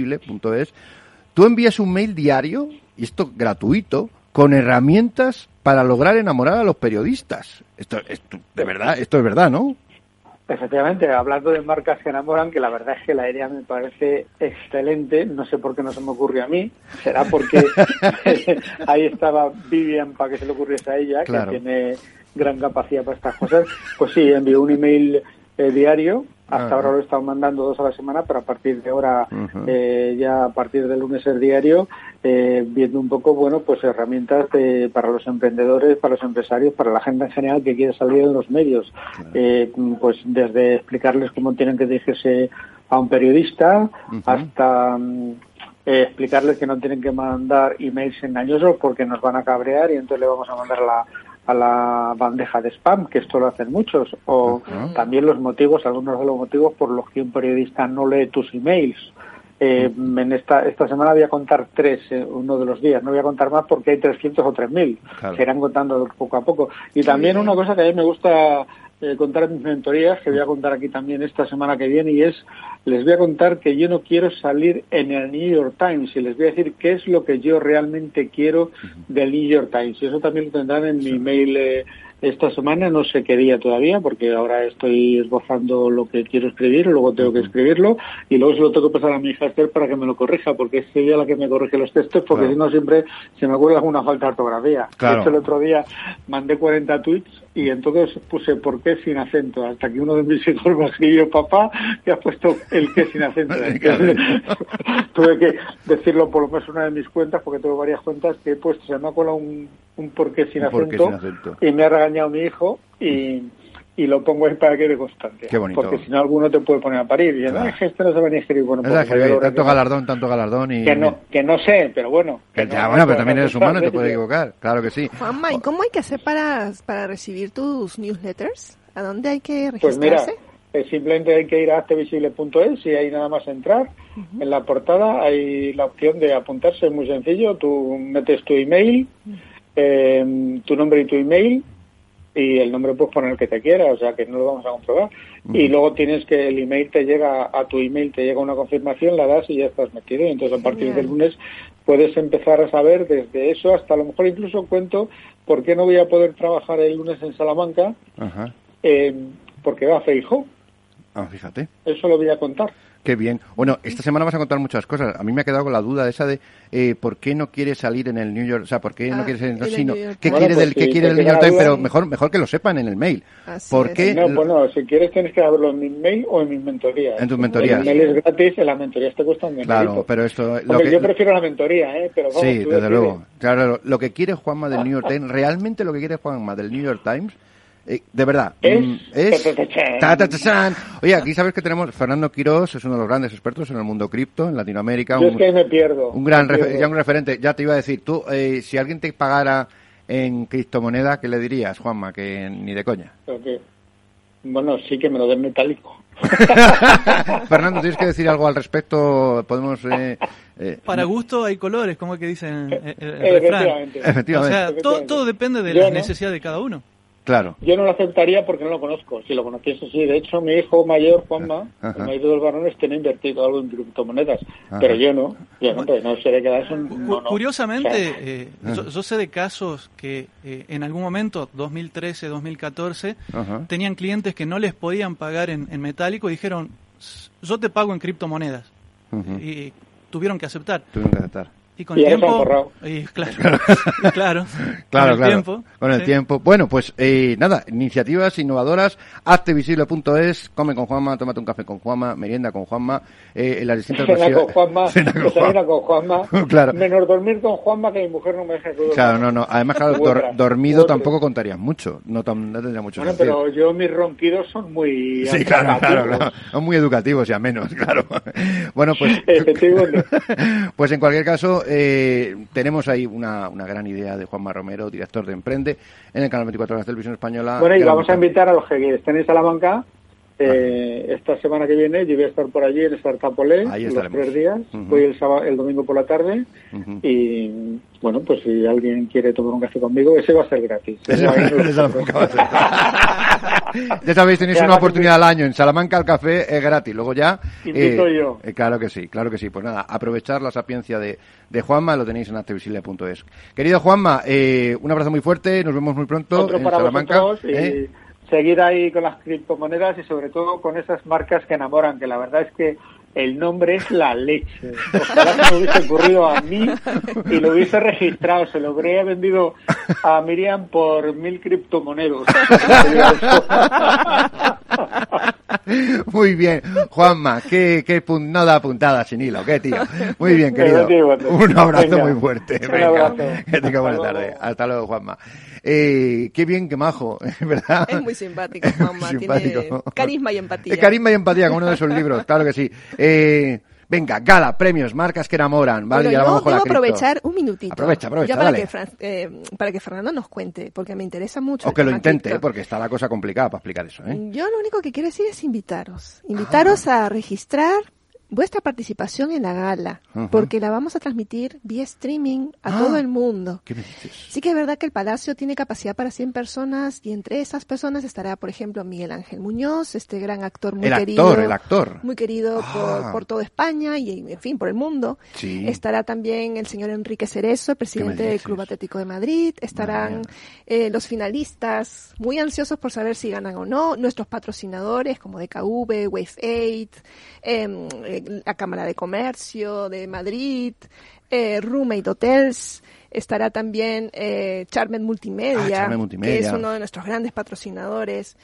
Tú envías un mail diario, y esto gratuito, con herramientas para lograr enamorar a los periodistas. Esto es verdad, ¿no? Efectivamente, hablando de marcas que enamoran, que la verdad es que la idea me parece excelente, no sé por qué no se me ocurrió a mí, será porque ahí estaba Vivian para que se le ocurriese a ella, claro, que tiene gran capacidad para estas cosas. Pues sí, envió un email diario. Hasta ahora lo he estado mandando 2 a la semana, pero a partir de ahora, ya a partir del lunes es diario, viendo un poco, bueno, pues herramientas para los emprendedores, para los empresarios, para la gente en general que quiere salir en los medios. Pues desde explicarles cómo tienen que dirigirse a un periodista, hasta explicarles que no tienen que mandar emails engañosos porque nos van a cabrear y entonces le vamos a mandar a la bandeja de spam, que esto lo hacen muchos, o también algunos de los motivos por los que un periodista no lee tus emails. En esta semana voy a contar 3, uno de los días, no voy a contar más porque hay 300 o 3.000, claro, se irán contando poco a poco. Y también una cosa que a mí me gusta contar en mis mentorías, que voy a contar aquí también esta semana que viene, y les voy a contar que yo no quiero salir en el New York Times, y les voy a decir qué es lo que yo realmente quiero del New York Times, y eso también lo tendrán en mi mail esta semana. No sé qué día todavía, porque ahora estoy esbozando lo que quiero escribir, luego tengo que escribirlo, y luego se lo tengo que pasar a mi hija Esther para que me lo corrija, porque es ella la que me corrige los textos, porque si no siempre se me ocurre alguna falta de ortografía. Claro. De hecho, el otro día mandé 40 tweets y entonces puse ¿por qué sin acento? Hasta que uno de mis hijos me escribió: papá, que has puesto el qué sin acento. Tuve que decirlo por lo menos una de mis cuentas, porque tengo varias cuentas que he puesto, se me ha colado un por qué sin acento, y me ha regañado mi hijo y lo pongo ahí para que quede constante. Qué bonito. Porque si no, alguno te puede poner a parir. Y claro, este no se va a ni escribir. Bueno, tanto galardón y... Que no sé, pero bueno. Pero también eres humano y te puedes equivocar. Claro que sí. Juanma, ¿y cómo hay que hacer para recibir tus newsletters? ¿A dónde hay que registrarse? Pues mira, simplemente hay que ir a haztevisible.es y ahí nada más entrar. En la portada hay la opción de apuntarse, es muy sencillo. Tú metes tu email, tu nombre y tu email, y el nombre puedes poner el que te quiera, o sea que no lo vamos a comprobar. Y luego tienes que el email te llega, a tu email te llega una confirmación, la das y ya estás metido. Y entonces a partir del lunes puedes empezar a saber desde eso hasta a lo mejor incluso cuento por qué no voy a poder trabajar el lunes en Salamanca, porque va Feijóo. Ah, fíjate. Eso lo voy a contar. Qué bien. Bueno, esta semana vas a contar muchas cosas. A mí me ha quedado con la duda esa de ¿por qué no quiere salir en el New York? O sea, ¿por qué no quiere salir en el ¿Qué quiere ¿qué quiere el New York Times? Pero mejor que lo sepan en el mail. ¿Por qué? No, bueno, si quieres tienes que saberlo en mi mail o en mis mentorías. En tus mentorías. El mail es gratis, en las mentorías te cuesta un dinerito. Claro, pero esto... Yo prefiero la mentoría, pero vamos, sí, desde luego. Claro, lo que quiere Juanma del New York Times, realmente lo que quiere Juanma del New York Times, de verdad, es... Oye, aquí sabes que tenemos Fernando Quirós, es uno de los grandes expertos en el mundo cripto, en Latinoamérica. Yo es que ahí me pierdo. Un gran referente. Ya te iba a decir, tú, si alguien te pagara en criptomoneda, ¿qué le dirías, Juanma? Que ni de coña. Okay. Bueno, sí que me lo den metálico. Fernando, ¿tienes que decir algo al respecto? Podemos... Para gusto hay colores, como que dicen el refrán. Efectivamente. O sea, todo depende de la necesidad de cada uno. Claro. Yo no lo aceptaría porque no lo conozco. Si lo conociese, sí. De hecho, mi hijo mayor, Juanma, el mayor de los varones, tiene invertido algo en criptomonedas. Pero yo no. Pues no sé de qué da eso. Curiosamente, yo sé de casos que en algún momento, 2013, 2014, tenían clientes que no les podían pagar en metálico y dijeron, yo te pago en criptomonedas. Y tuvieron que aceptar. Y con el tiempo, claro. Con el tiempo. Bueno, pues nada, iniciativas innovadoras, haztevisible.es, come con Juanma, tómate un café con Juanma, merienda con Juanma, en las distintas versiones. Cena con Juanma. Claro. Menos dormir con Juanma, que mi mujer no me deja todo. Claro, no. Además, claro, dormido tampoco contarías mucho. No tendría mucho sentido. Pero yo mis ronquidos son muy... Sí, claro. Son muy educativos y amenos, claro. Bueno, pues... pues en cualquier caso, tenemos ahí una gran idea de Juanma Romero, director de Emprende, en el canal 24 Horas de Televisión Española. Bueno, y vamos a invitar a los que estén en Salamanca. Esta semana que viene yo voy a estar por allí en Startapolé los 3 días. Voy el domingo por la tarde. Y bueno, pues si alguien quiere tomar un café conmigo, ese va a ser gratis. Ya sabéis, tenéis una oportunidad al año. En Salamanca el café es gratis. Luego ya... Invito yo. Claro que sí. Pues nada, aprovechar la sapiencia de Juanma, lo tenéis en haztevisible.es. Querido Juanma, un abrazo muy fuerte. Nos vemos muy pronto. Otro en para Salamanca. Vosotros y seguir ahí con las criptomonedas y sobre todo con esas marcas que enamoran, que la verdad es que el nombre es la leche. Ojalá se me hubiese ocurrido a mí y lo hubiese registrado. Se lo habría vendido a Miriam por 1.000 criptomonedos. Muy bien, Juanma, qué nada apuntada sin hilo, qué tío. Muy bien, querido. Un abrazo muy fuerte. Venga, que tenga buena tarde. Hasta luego, Juanma. Qué bien, qué majo, ¿verdad? Es muy simpático, Juanma. Tiene carisma y empatía. Carisma y empatía, como uno de sus libros, claro que sí. Venga, gala, premios, marcas que enamoran, ¿vale? Bueno, yo debo aprovechar un minutito. Aprovecha, ya dale. Para que Fernando nos cuente, porque me interesa mucho. O que lo intente, porque está la cosa complicada para explicar eso, Yo lo único que quiero decir es invitaros a registrar vuestra participación en la gala, porque la vamos a transmitir vía streaming a todo el mundo. ¿Qué me dices? Sí que es verdad que el Palacio tiene capacidad para 100 personas y entre esas personas estará, por ejemplo, Miguel Ángel Muñoz, este gran actor muy querido. El actor. Muy querido por toda España y, en fin, por el mundo. Sí. Estará también el señor Enrique Cerezo, presidente del Club Atlético de Madrid. Estarán los finalistas muy ansiosos por saber si ganan o no. Nuestros patrocinadores como DKV, Wave 8, la Cámara de Comercio de Madrid, Roommate Hotels, estará también Charmed Multimedia, que es uno de nuestros grandes patrocinadores.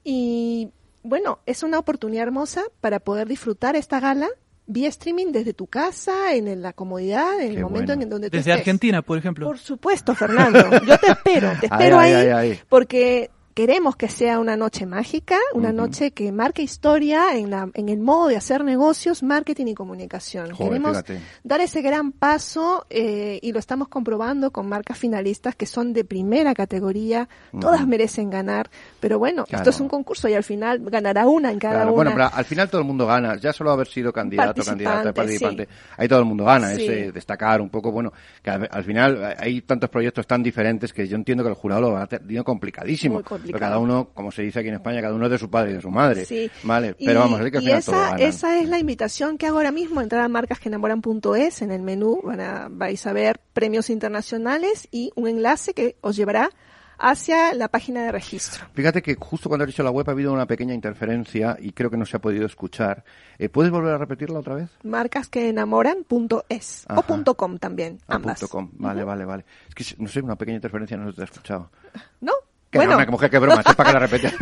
Y bueno, es una oportunidad hermosa para poder disfrutar esta gala vía streaming desde tu casa, en la comodidad, en el momento en donde tú estés. Desde Argentina, por ejemplo. Por supuesto, Fernando. Yo te espero ahí, porque queremos que sea una noche mágica, una noche que marque historia en el modo de hacer negocios, marketing y comunicación. Queremos dar ese gran paso y lo estamos comprobando con marcas finalistas que son de primera categoría, todas merecen ganar, pero bueno, esto es un concurso y al final ganará una en cada una. Bueno, pero al final todo el mundo gana, ya solo haber sido candidato, candidata, participante, ahí todo el mundo gana, es destacar un poco, bueno, que al final hay tantos proyectos tan diferentes que yo entiendo que el jurado lo ha tenido complicadísimo. Pero cada uno, como se dice aquí en España, cada uno es de su padre y de su madre. Sí. Vale, pero vamos, hay que al final todo ganan. Esa es la invitación que hago ahora mismo, entrar a marcasquenamoran.es, en el menú vais a ver premios internacionales y un enlace que os llevará hacia la página de registro. Fíjate que justo cuando has dicho la web ha habido una pequeña interferencia y creo que no se ha podido escuchar. ¿Puedes volver a repetirla otra vez? Marcasqueenamoran.es o .com también, ambas. .com, vale. Es que, no sé, una pequeña interferencia no se te ha escuchado. ¿No? Bueno, mujer, qué broma, es para que la repetas.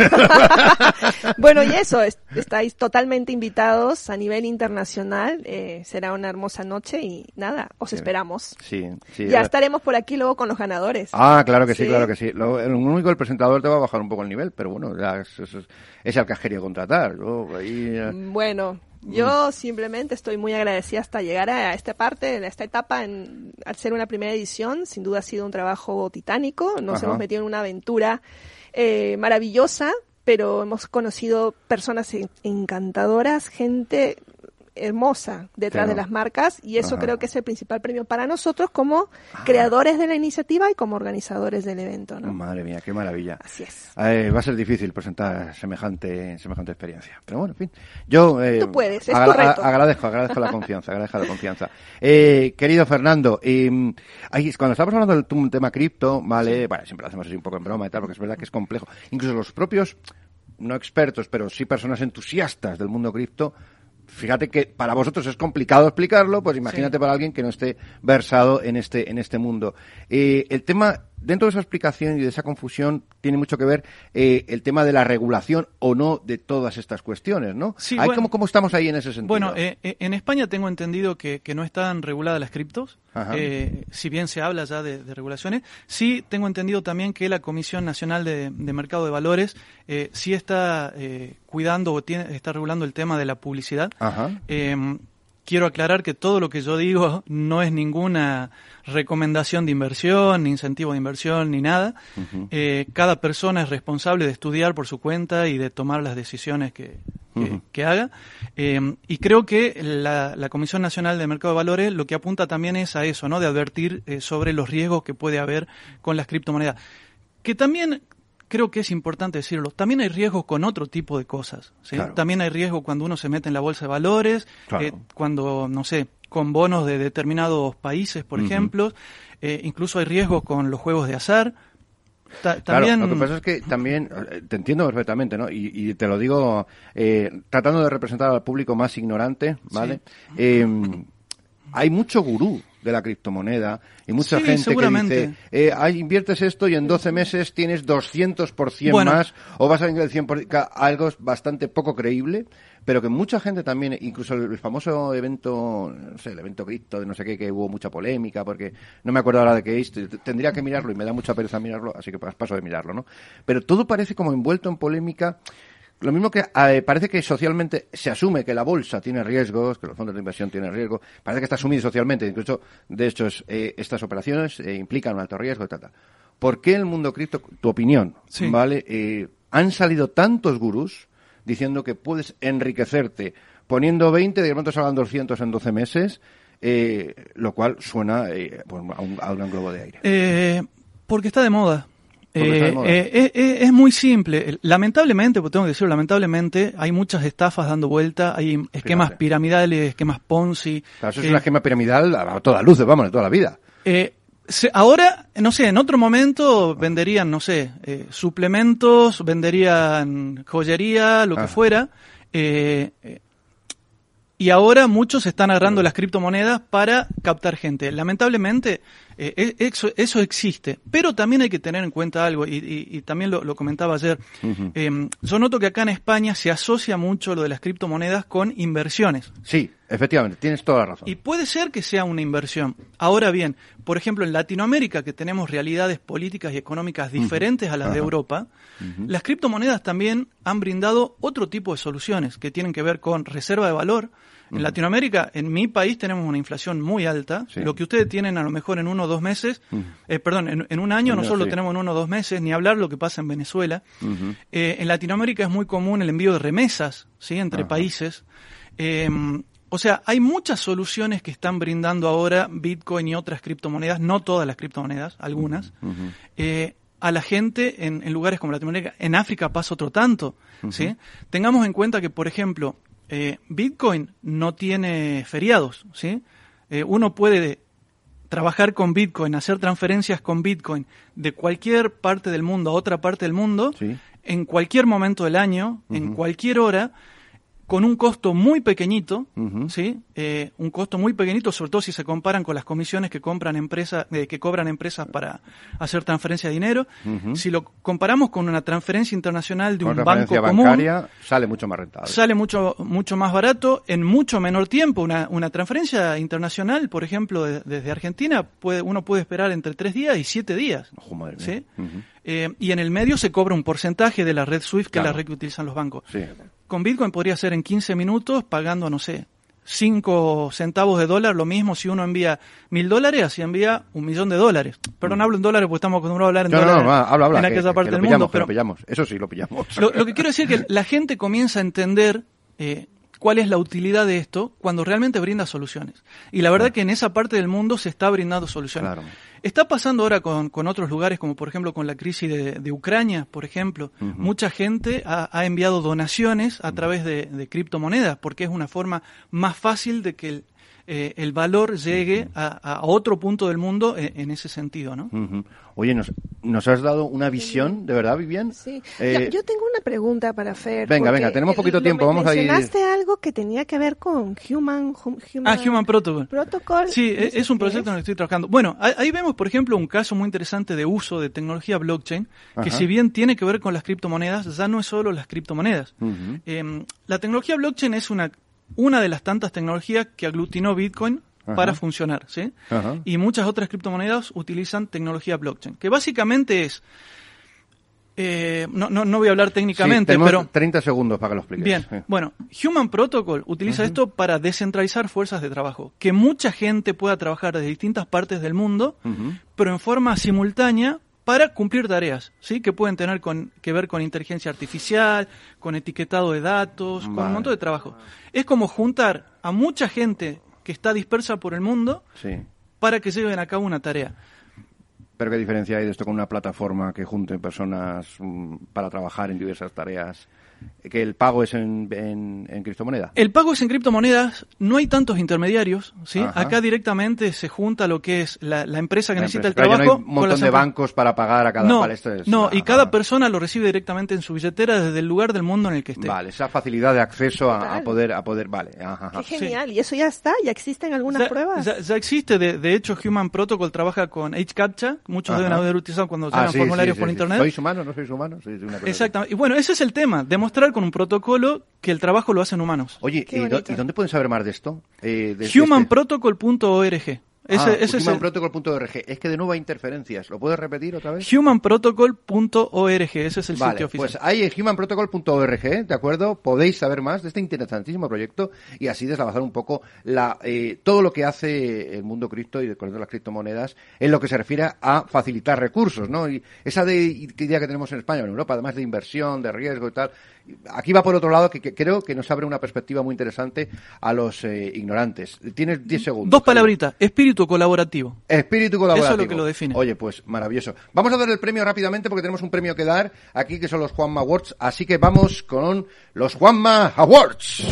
Bueno, y eso, estáis totalmente invitados a nivel internacional, será una hermosa noche y nada, os esperamos. Sí. Ya estaremos por aquí luego con los ganadores. Claro que sí. Lo único, el presentador te va a bajar un poco el nivel, pero bueno, ya es el que has querido contratar. Bueno, yo simplemente estoy muy agradecida hasta llegar a esta etapa, al ser una primera edición. Sin duda ha sido un trabajo titánico, nos hemos metido en una aventura maravillosa, pero hemos conocido personas encantadoras, gente hermosa detrás de las marcas, y eso creo que es el principal premio para nosotros como creadores de la iniciativa y como organizadores del evento, ¿no? Madre mía, qué maravilla. Así es. Va a ser difícil presentar semejante experiencia, pero bueno, en fin. Yo tú puedes, es tu reto. Agradezco la confianza. Querido Fernando, cuando estamos hablando del tema cripto, vale, bueno, siempre lo hacemos así un poco en broma y tal, porque es verdad que es complejo. Incluso los propios, no expertos, pero sí personas entusiastas del mundo cripto, fíjate que para vosotros es complicado explicarlo, pues imagínate para alguien que no esté versado en este mundo. El tema, dentro de esa explicación y de esa confusión, tiene mucho que ver el tema de la regulación o no de todas estas cuestiones, ¿no? Sí, ¿Cómo estamos ahí en ese sentido? Bueno, en España tengo entendido que no están reguladas las criptos, si bien se habla ya de regulaciones. Sí tengo entendido también que la Comisión Nacional de Mercado de Valores sí está cuidando o está regulando el tema de la publicidad. Quiero aclarar que todo lo que yo digo no es ninguna recomendación de inversión, ni incentivo de inversión, ni nada. Cada persona es responsable de estudiar por su cuenta y de tomar las decisiones que haga. Y creo que la Comisión Nacional de Mercado de Valores lo que apunta también es a eso, ¿no? De advertir sobre los riesgos que puede haber con las criptomonedas. Que también creo que es importante decirlo, también hay riesgos con otro tipo de cosas, ¿sí? Claro. También hay riesgo cuando uno se mete en la bolsa de valores, cuando, no sé, con bonos de determinados países, por ejemplo, incluso hay riesgos con los juegos de azar. También... Claro, lo que pasa es que también, te entiendo perfectamente, ¿no? Y te lo digo tratando de representar al público más ignorante, ¿vale? Sí. Hay mucho gurú de la criptomoneda y mucha gente que dice, inviertes esto y en 12 meses tienes 200% más o vas a tener el 100%, algo bastante poco creíble, pero que mucha gente también, incluso el famoso evento, no sé, el evento cripto de no sé qué, que hubo mucha polémica, porque no me acuerdo ahora de qué es, tendría que mirarlo y me da mucha pereza mirarlo, así que paso de mirarlo, ¿no? Pero todo parece como envuelto en polémica. Lo mismo que parece que socialmente se asume que la bolsa tiene riesgos, que los fondos de inversión tienen riesgos, parece que está asumido socialmente, incluso de hecho estas operaciones implican un alto riesgo, etc. ¿Por qué el mundo cripto, tu opinión, ¿vale? Han salido tantos gurús diciendo que puedes enriquecerte poniendo 20, de pronto salgan 200 en 12 meses, lo cual suena a un globo de aire? Porque está de moda. Es muy simple. Lamentablemente, pues tengo que decirlo, lamentablemente hay muchas estafas dando vuelta, hay esquemas piramidales, esquemas Ponzi. Claro, eso es un esquema piramidal a toda luz, vamos, de toda la vida. Ahora, no sé, en otro momento venderían, no sé, suplementos, venderían joyería, lo que fuera. Y ahora muchos están agarrando las criptomonedas para captar gente. Lamentablemente, eso existe. Pero también hay que tener en cuenta algo, y también lo comentaba ayer. Yo noto que acá en España se asocia mucho lo de las criptomonedas con inversiones. Sí, efectivamente, tienes toda la razón. Y puede ser que sea una inversión. Ahora bien, por ejemplo, en Latinoamérica, que tenemos realidades políticas y económicas diferentes a las de Europa, las criptomonedas también han brindado otro tipo de soluciones que tienen que ver con reserva de valor. En Latinoamérica, en mi país, tenemos una inflación muy alta. Lo que ustedes tienen a lo mejor en 1 o 2 meses, en un año, nosotros lo tenemos en 1 o 2 meses, ni hablar lo que pasa en Venezuela. En Latinoamérica es muy común el envío de remesas, ¿sí? Entre países. O sea, hay muchas soluciones que están brindando ahora Bitcoin y otras criptomonedas, no todas las criptomonedas, algunas, a la gente en lugares como Latinoamérica. En África pasa otro tanto, ¿sí? Tengamos en cuenta que, por ejemplo, Bitcoin no tiene feriados, ¿sí? Uno puede trabajar con Bitcoin, hacer transferencias con Bitcoin de cualquier parte del mundo a otra parte del mundo, sí, en cualquier momento del año, en cualquier hora, con un costo muy pequeñito, ¿sí? Un costo muy pequeñito, sobre todo si se comparan con las comisiones que cobran empresas para hacer transferencia de dinero. Si lo comparamos con una transferencia internacional de un banco común, bancaria, sale mucho más rentable. Sale mucho más barato, en mucho menor tiempo. Una transferencia internacional, por ejemplo, desde Argentina, uno puede esperar entre 3 días y 7 días. Ojo, madre mía. ¿Sí? Y en el medio se cobra un porcentaje de la red SWIFT, que es la red que utilizan los bancos. Sí. Con Bitcoin podría ser en 15 minutos pagando, no sé, 5 centavos de dólar, lo mismo si uno envía $1,000, así envía $1,000,000. Perdón, hablo en dólares porque estamos acostumbrados a hablar en dólares habla, en aquella parte del mundo. Pero lo pillamos, eso sí lo pillamos. Lo que quiero decir es que la gente comienza a entender cuál es la utilidad de esto cuando realmente brinda soluciones. Y la verdad que en esa parte del mundo se está brindando soluciones. Claro. Está pasando ahora con otros lugares, como por ejemplo con la crisis de Ucrania, por ejemplo. Mucha gente ha enviado donaciones a través de criptomonedas, porque es una forma más fácil de que el valor llegue a otro punto del mundo en ese sentido, ¿no? Oye, nos has dado una visión, ¿de verdad, Vivian? Sí. Yo tengo una pregunta para Fer. Venga, tenemos poquito tiempo, vamos a ir. Mencionaste algo que tenía que ver con Human Protocol. Sí, es un proyecto en el que estoy trabajando. Bueno, ahí vemos, por ejemplo, un caso muy interesante de uso de tecnología blockchain, que si bien tiene que ver con las criptomonedas, ya no es solo las criptomonedas. La tecnología blockchain es una de las tantas tecnologías que aglutinó Bitcoin para funcionar, ¿sí? Y muchas otras criptomonedas utilizan tecnología blockchain, que básicamente es... no voy a hablar técnicamente, pero... 30 segundos para que lo expliques. Bien, bueno, Human Protocol utiliza esto para descentralizar fuerzas de trabajo, que mucha gente pueda trabajar desde distintas partes del mundo, pero en forma simultánea, para cumplir tareas, ¿sí? Que pueden tener que ver con inteligencia artificial, con etiquetado de datos, con un montón de trabajo. Es como juntar a mucha gente que está dispersa por el mundo para que lleven a cabo una tarea. ¿Pero qué diferencia hay de esto con una plataforma que junte personas para trabajar en diversas tareas? ¿Que el pago es en criptomonedas? El pago es en criptomonedas, no hay tantos intermediarios, ¿sí? Acá directamente se junta lo que es la empresa que necesita el trabajo. No hay un montón de bancos para pagar a cada palestra. Y cada persona lo recibe directamente en su billetera desde el lugar del mundo en el que esté. Vale, esa facilidad de acceso a poder, vale. Qué genial, ¿y eso ya está? ¿Ya existen algunas pruebas? Ya existe, de hecho Human Protocol trabaja con HCAPTCHA, muchos deben haber utilizado cuando llenan formularios por internet. ¿Sois humanos? ¿No sois humanos? Exactamente, y bueno, ese es el tema, demostrar con un protocolo que el trabajo lo hacen humanos. Oye, ¿y dónde pueden saber más de esto? Humanprotocol.org. Humanprotocol.org. Es que de nuevo hay interferencias. ¿Lo puedes repetir otra vez? Humanprotocol.org. Ese es el sitio oficial. Pues ahí en humanprotocol.org, ¿de acuerdo? Podéis saber más de este interesantísimo proyecto y así deslabazar un poco todo lo que hace el mundo cripto y con las criptomonedas en lo que se refiere a facilitar recursos, ¿no? Y esa idea que tenemos en España o en Europa, además de inversión, de riesgo y tal, aquí va por otro lado que creo que nos abre una perspectiva muy interesante a los ignorantes. Tienes 10 segundos. 2 palabritas. Espíritu colaborativo. Espíritu colaborativo. Eso es lo que lo define. Oye, pues maravilloso. Vamos a dar el premio rápidamente porque tenemos un premio que dar aquí que son los Juanma Awards. Así que vamos con los Juanma Awards.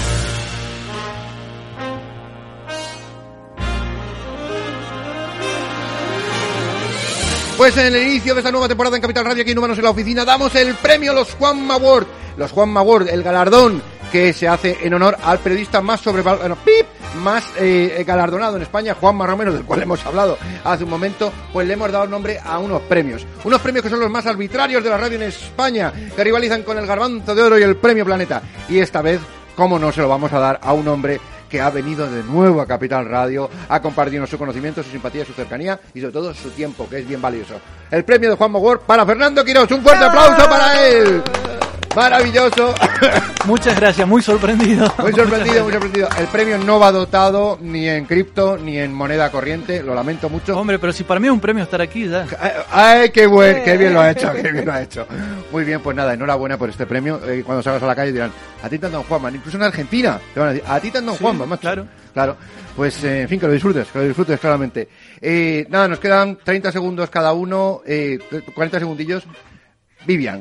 Pues en el inicio de esta nueva temporada en Capital Radio, aquí en Humanos en la Oficina, damos el premio Los Juanma Award. Los Juanma Award, el galardón que se hace en honor al periodista más galardonado en España, Juanma Romero, del cual hemos hablado hace un momento. Pues le hemos dado nombre a unos premios que son los más arbitrarios de la radio en España, que rivalizan con el Garbanzo de Oro y el Premio Planeta. Y esta vez, cómo no, se lo vamos a dar a un hombre que ha venido de nuevo a Capital Radio a compartirnos su conocimiento, su simpatía, su cercanía y sobre todo su tiempo, que es bien valioso. El premio de Juanma Award para Fernando Quirós. Un fuerte aplauso para él. Maravilloso. Muchas gracias, muy sorprendido. Muy sorprendido. El premio no va dotado ni en cripto ni en moneda corriente, lo lamento mucho. Hombre, pero si para mí es un premio estar aquí ya. Ay, qué bien lo ha hecho, Muy bien, pues nada, enhorabuena por este premio. Cuando salgas a la calle dirán, a ti te han dado Juanma, incluso en Argentina te van a decir, a ti te han dado Juanma, más claro. Pues en fin, que lo disfrutes claramente. Nada, nos quedan 30 segundos cada uno, 40 segundillos. Vivian,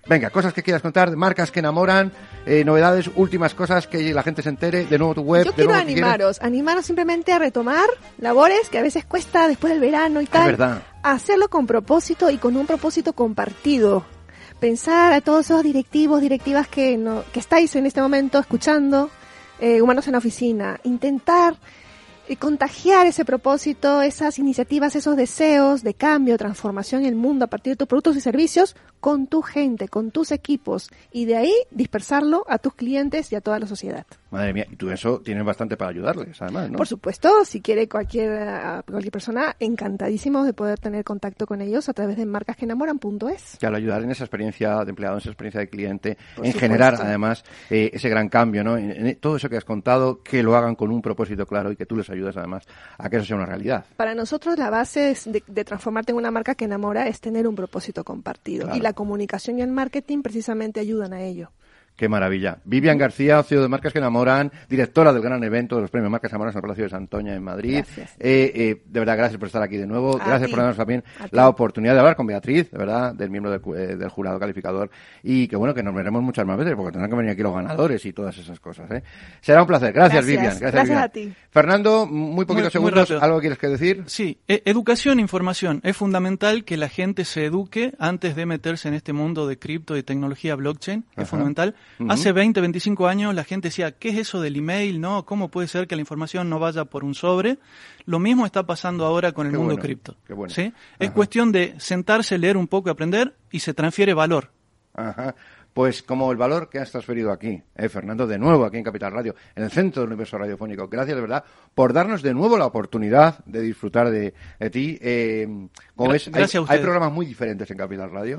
Venga, cosas que quieras contar, marcas que enamoran, novedades, últimas cosas que la gente se entere, de nuevo tu web. Yo quiero animaros simplemente a retomar labores que a veces cuesta después del verano y tal. Es verdad. Hacerlo con propósito y con un propósito compartido. Pensar a todos esos directivos, directivas que estáis en este momento escuchando, Humanos en la Oficina, intentar contagiar ese propósito, esas iniciativas, esos deseos de cambio, transformación en el mundo a partir de tus productos y servicios con tu gente, con tus equipos, y de ahí dispersarlo a tus clientes y a toda la sociedad. Madre mía, y tú eso tienes bastante para ayudarles, además, ¿no? Por supuesto, si quiere cualquier persona, encantadísimos de poder tener contacto con ellos a través de marcasquenamoran.es. Claro, ayudar en esa experiencia de empleado, en esa experiencia de cliente, en generar, además, ese gran cambio, ¿no? En todo eso que has contado, que lo hagan con un propósito claro y que tú les ayudas, además, a que eso sea una realidad. Para nosotros, la base de transformarte en una marca que enamora es tener un propósito compartido. Claro. Y la comunicación y el marketing precisamente ayudan a ello. Qué maravilla. Vivian García, CEO de Marcas que Enamoran, directora del gran evento de los premios Marcas que Enamoran en el Palacio de Santoña en Madrid. Gracias. De verdad, gracias por estar aquí de nuevo. Gracias por darnos también la oportunidad de hablar con Beatriz, de verdad, del miembro del jurado calificador. Y que bueno, que nos veremos muchas más veces, porque tendrán que venir aquí los ganadores y todas esas cosas. Será un placer. Gracias, Vivian. Gracias Vivian. A ti. Fernando, muy poquitos segundos. ¿Algo quieres que decir? Sí, educación e información. Es fundamental que la gente se eduque antes de meterse en este mundo de cripto y tecnología blockchain. Es fundamental. Hace 25 años la gente decía, ¿qué es eso del email? ¿No? ¿Cómo puede ser que la información no vaya por un sobre? Lo mismo está pasando ahora con el mundo cripto. Bueno. ¿Sí? Es cuestión de sentarse, leer un poco, aprender y se transfiere valor. Ajá. Pues como el valor que has transferido aquí, Fernando, de nuevo aquí en Capital Radio, en el centro del universo radiofónico. Gracias de verdad por darnos de nuevo la oportunidad de disfrutar de ti. Como ves, hay programas muy diferentes en Capital Radio.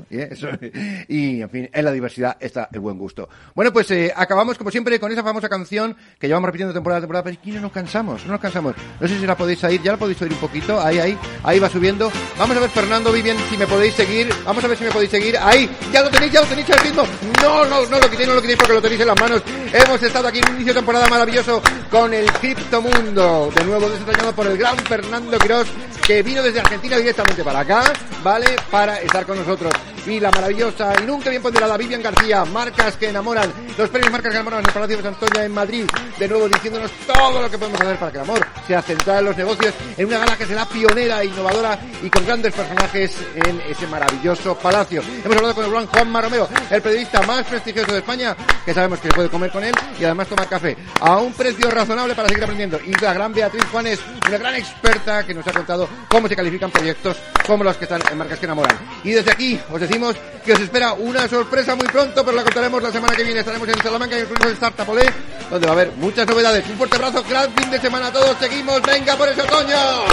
Y, en fin, en la diversidad está el buen gusto. Bueno, pues acabamos, como siempre, con esa famosa canción que llevamos repitiendo temporada a temporada. Pero aquí no nos cansamos. No sé si la podéis oír. Ya la podéis oír un poquito. Ahí va subiendo. Vamos a ver, Fernando, Vivian, si me podéis seguir. Vamos a ver si me podéis seguir. Ahí, ya lo tenéis al ritmo. No lo quitéis porque lo tenéis en las manos. Hemos estado aquí en un inicio de temporada maravilloso con el Criptomundo. De nuevo desentrañado por el gran Fernando Quirós, que vino desde Argentina directamente para acá, ¿vale? Para estar con nosotros. Y la maravillosa y nunca bien ponderada Vivian García, Marcas que Enamoran, los premios Marcas que Enamoran en el Palacio de Santoña en Madrid. De nuevo diciéndonos todo lo que podemos hacer para que el amor sea central en los negocios, en una gala que será pionera e innovadora y con grandes personajes en ese maravilloso palacio. Hemos hablado con el gran Juanma Romero, el periodista más prestigioso de España, que sabemos que se puede comer con él y además tomar café a un precio razonable para seguir aprendiendo. Y la gran Beatriz Juanes, una gran experta que nos ha contado cómo se califican proyectos como los que están en Marcas que Enamoran. Y desde aquí os decimos que os espera una sorpresa muy pronto, pero la contaremos la semana que viene. Estaremos en Salamanca y en el Club de Startup Olé, donde va a haber muchas novedades. Un fuerte abrazo, gran fin de semana a todos. Seguimos, venga por ese otoño.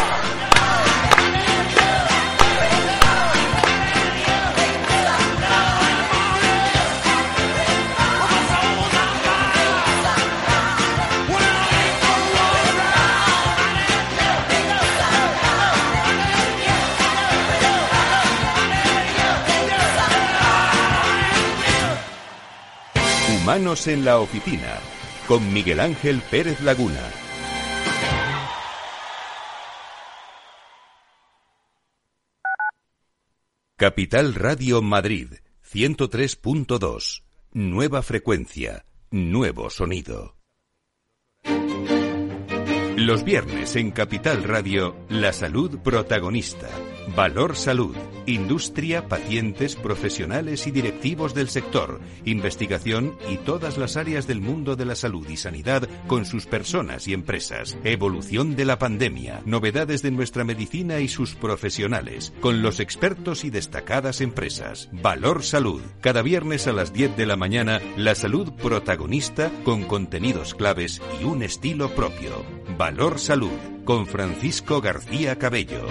Humanos en la Oficina, con Miguel Ángel Pérez Laguna. Capital Radio Madrid, 103.2. Nueva frecuencia, nuevo sonido. Los viernes en Capital Radio, la salud protagonista. Valor Salud. Industria, pacientes, profesionales y directivos del sector. Investigación y todas las áreas del mundo de la salud y sanidad con sus personas y empresas. Evolución de la pandemia. Novedades de nuestra medicina y sus profesionales. Con los expertos y destacadas empresas. Valor Salud. Cada viernes a las 10 de la mañana, la salud protagonista con contenidos claves y un estilo propio. Valor Salud. Con Francisco García Cabello.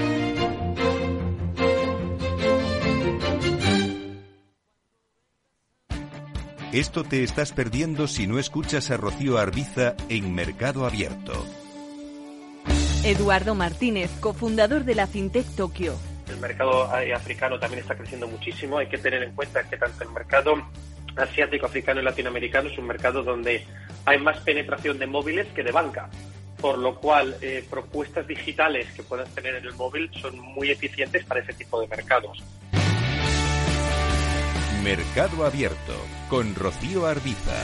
Esto te estás perdiendo si no escuchas a Rocío Arbiza en Mercado Abierto. Eduardo Martínez, cofundador de la FinTech Tokio. El mercado africano también está creciendo muchísimo. Hay que tener en cuenta que tanto el mercado asiático, africano y latinoamericano es un mercado donde hay más penetración de móviles que de banca. Por lo cual, propuestas digitales que puedas tener en el móvil son muy eficientes para ese tipo de mercados. Mercado Abierto, con Rocío Arbiza.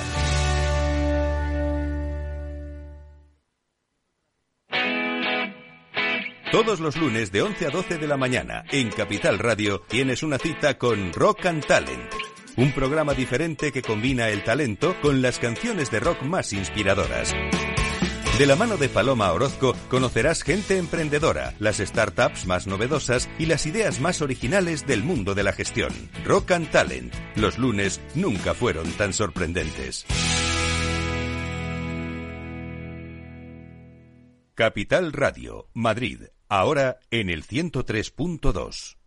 Todos los lunes de 11 a 12 de la mañana, en Capital Radio, tienes una cita con Rock and Talent. Un programa diferente que combina el talento con las canciones de rock más inspiradoras. De la mano de Paloma Orozco conocerás gente emprendedora, las startups más novedosas y las ideas más originales del mundo de la gestión. Rock and Talent. Los lunes nunca fueron tan sorprendentes. Capital Radio, Madrid. Ahora en el 103.2.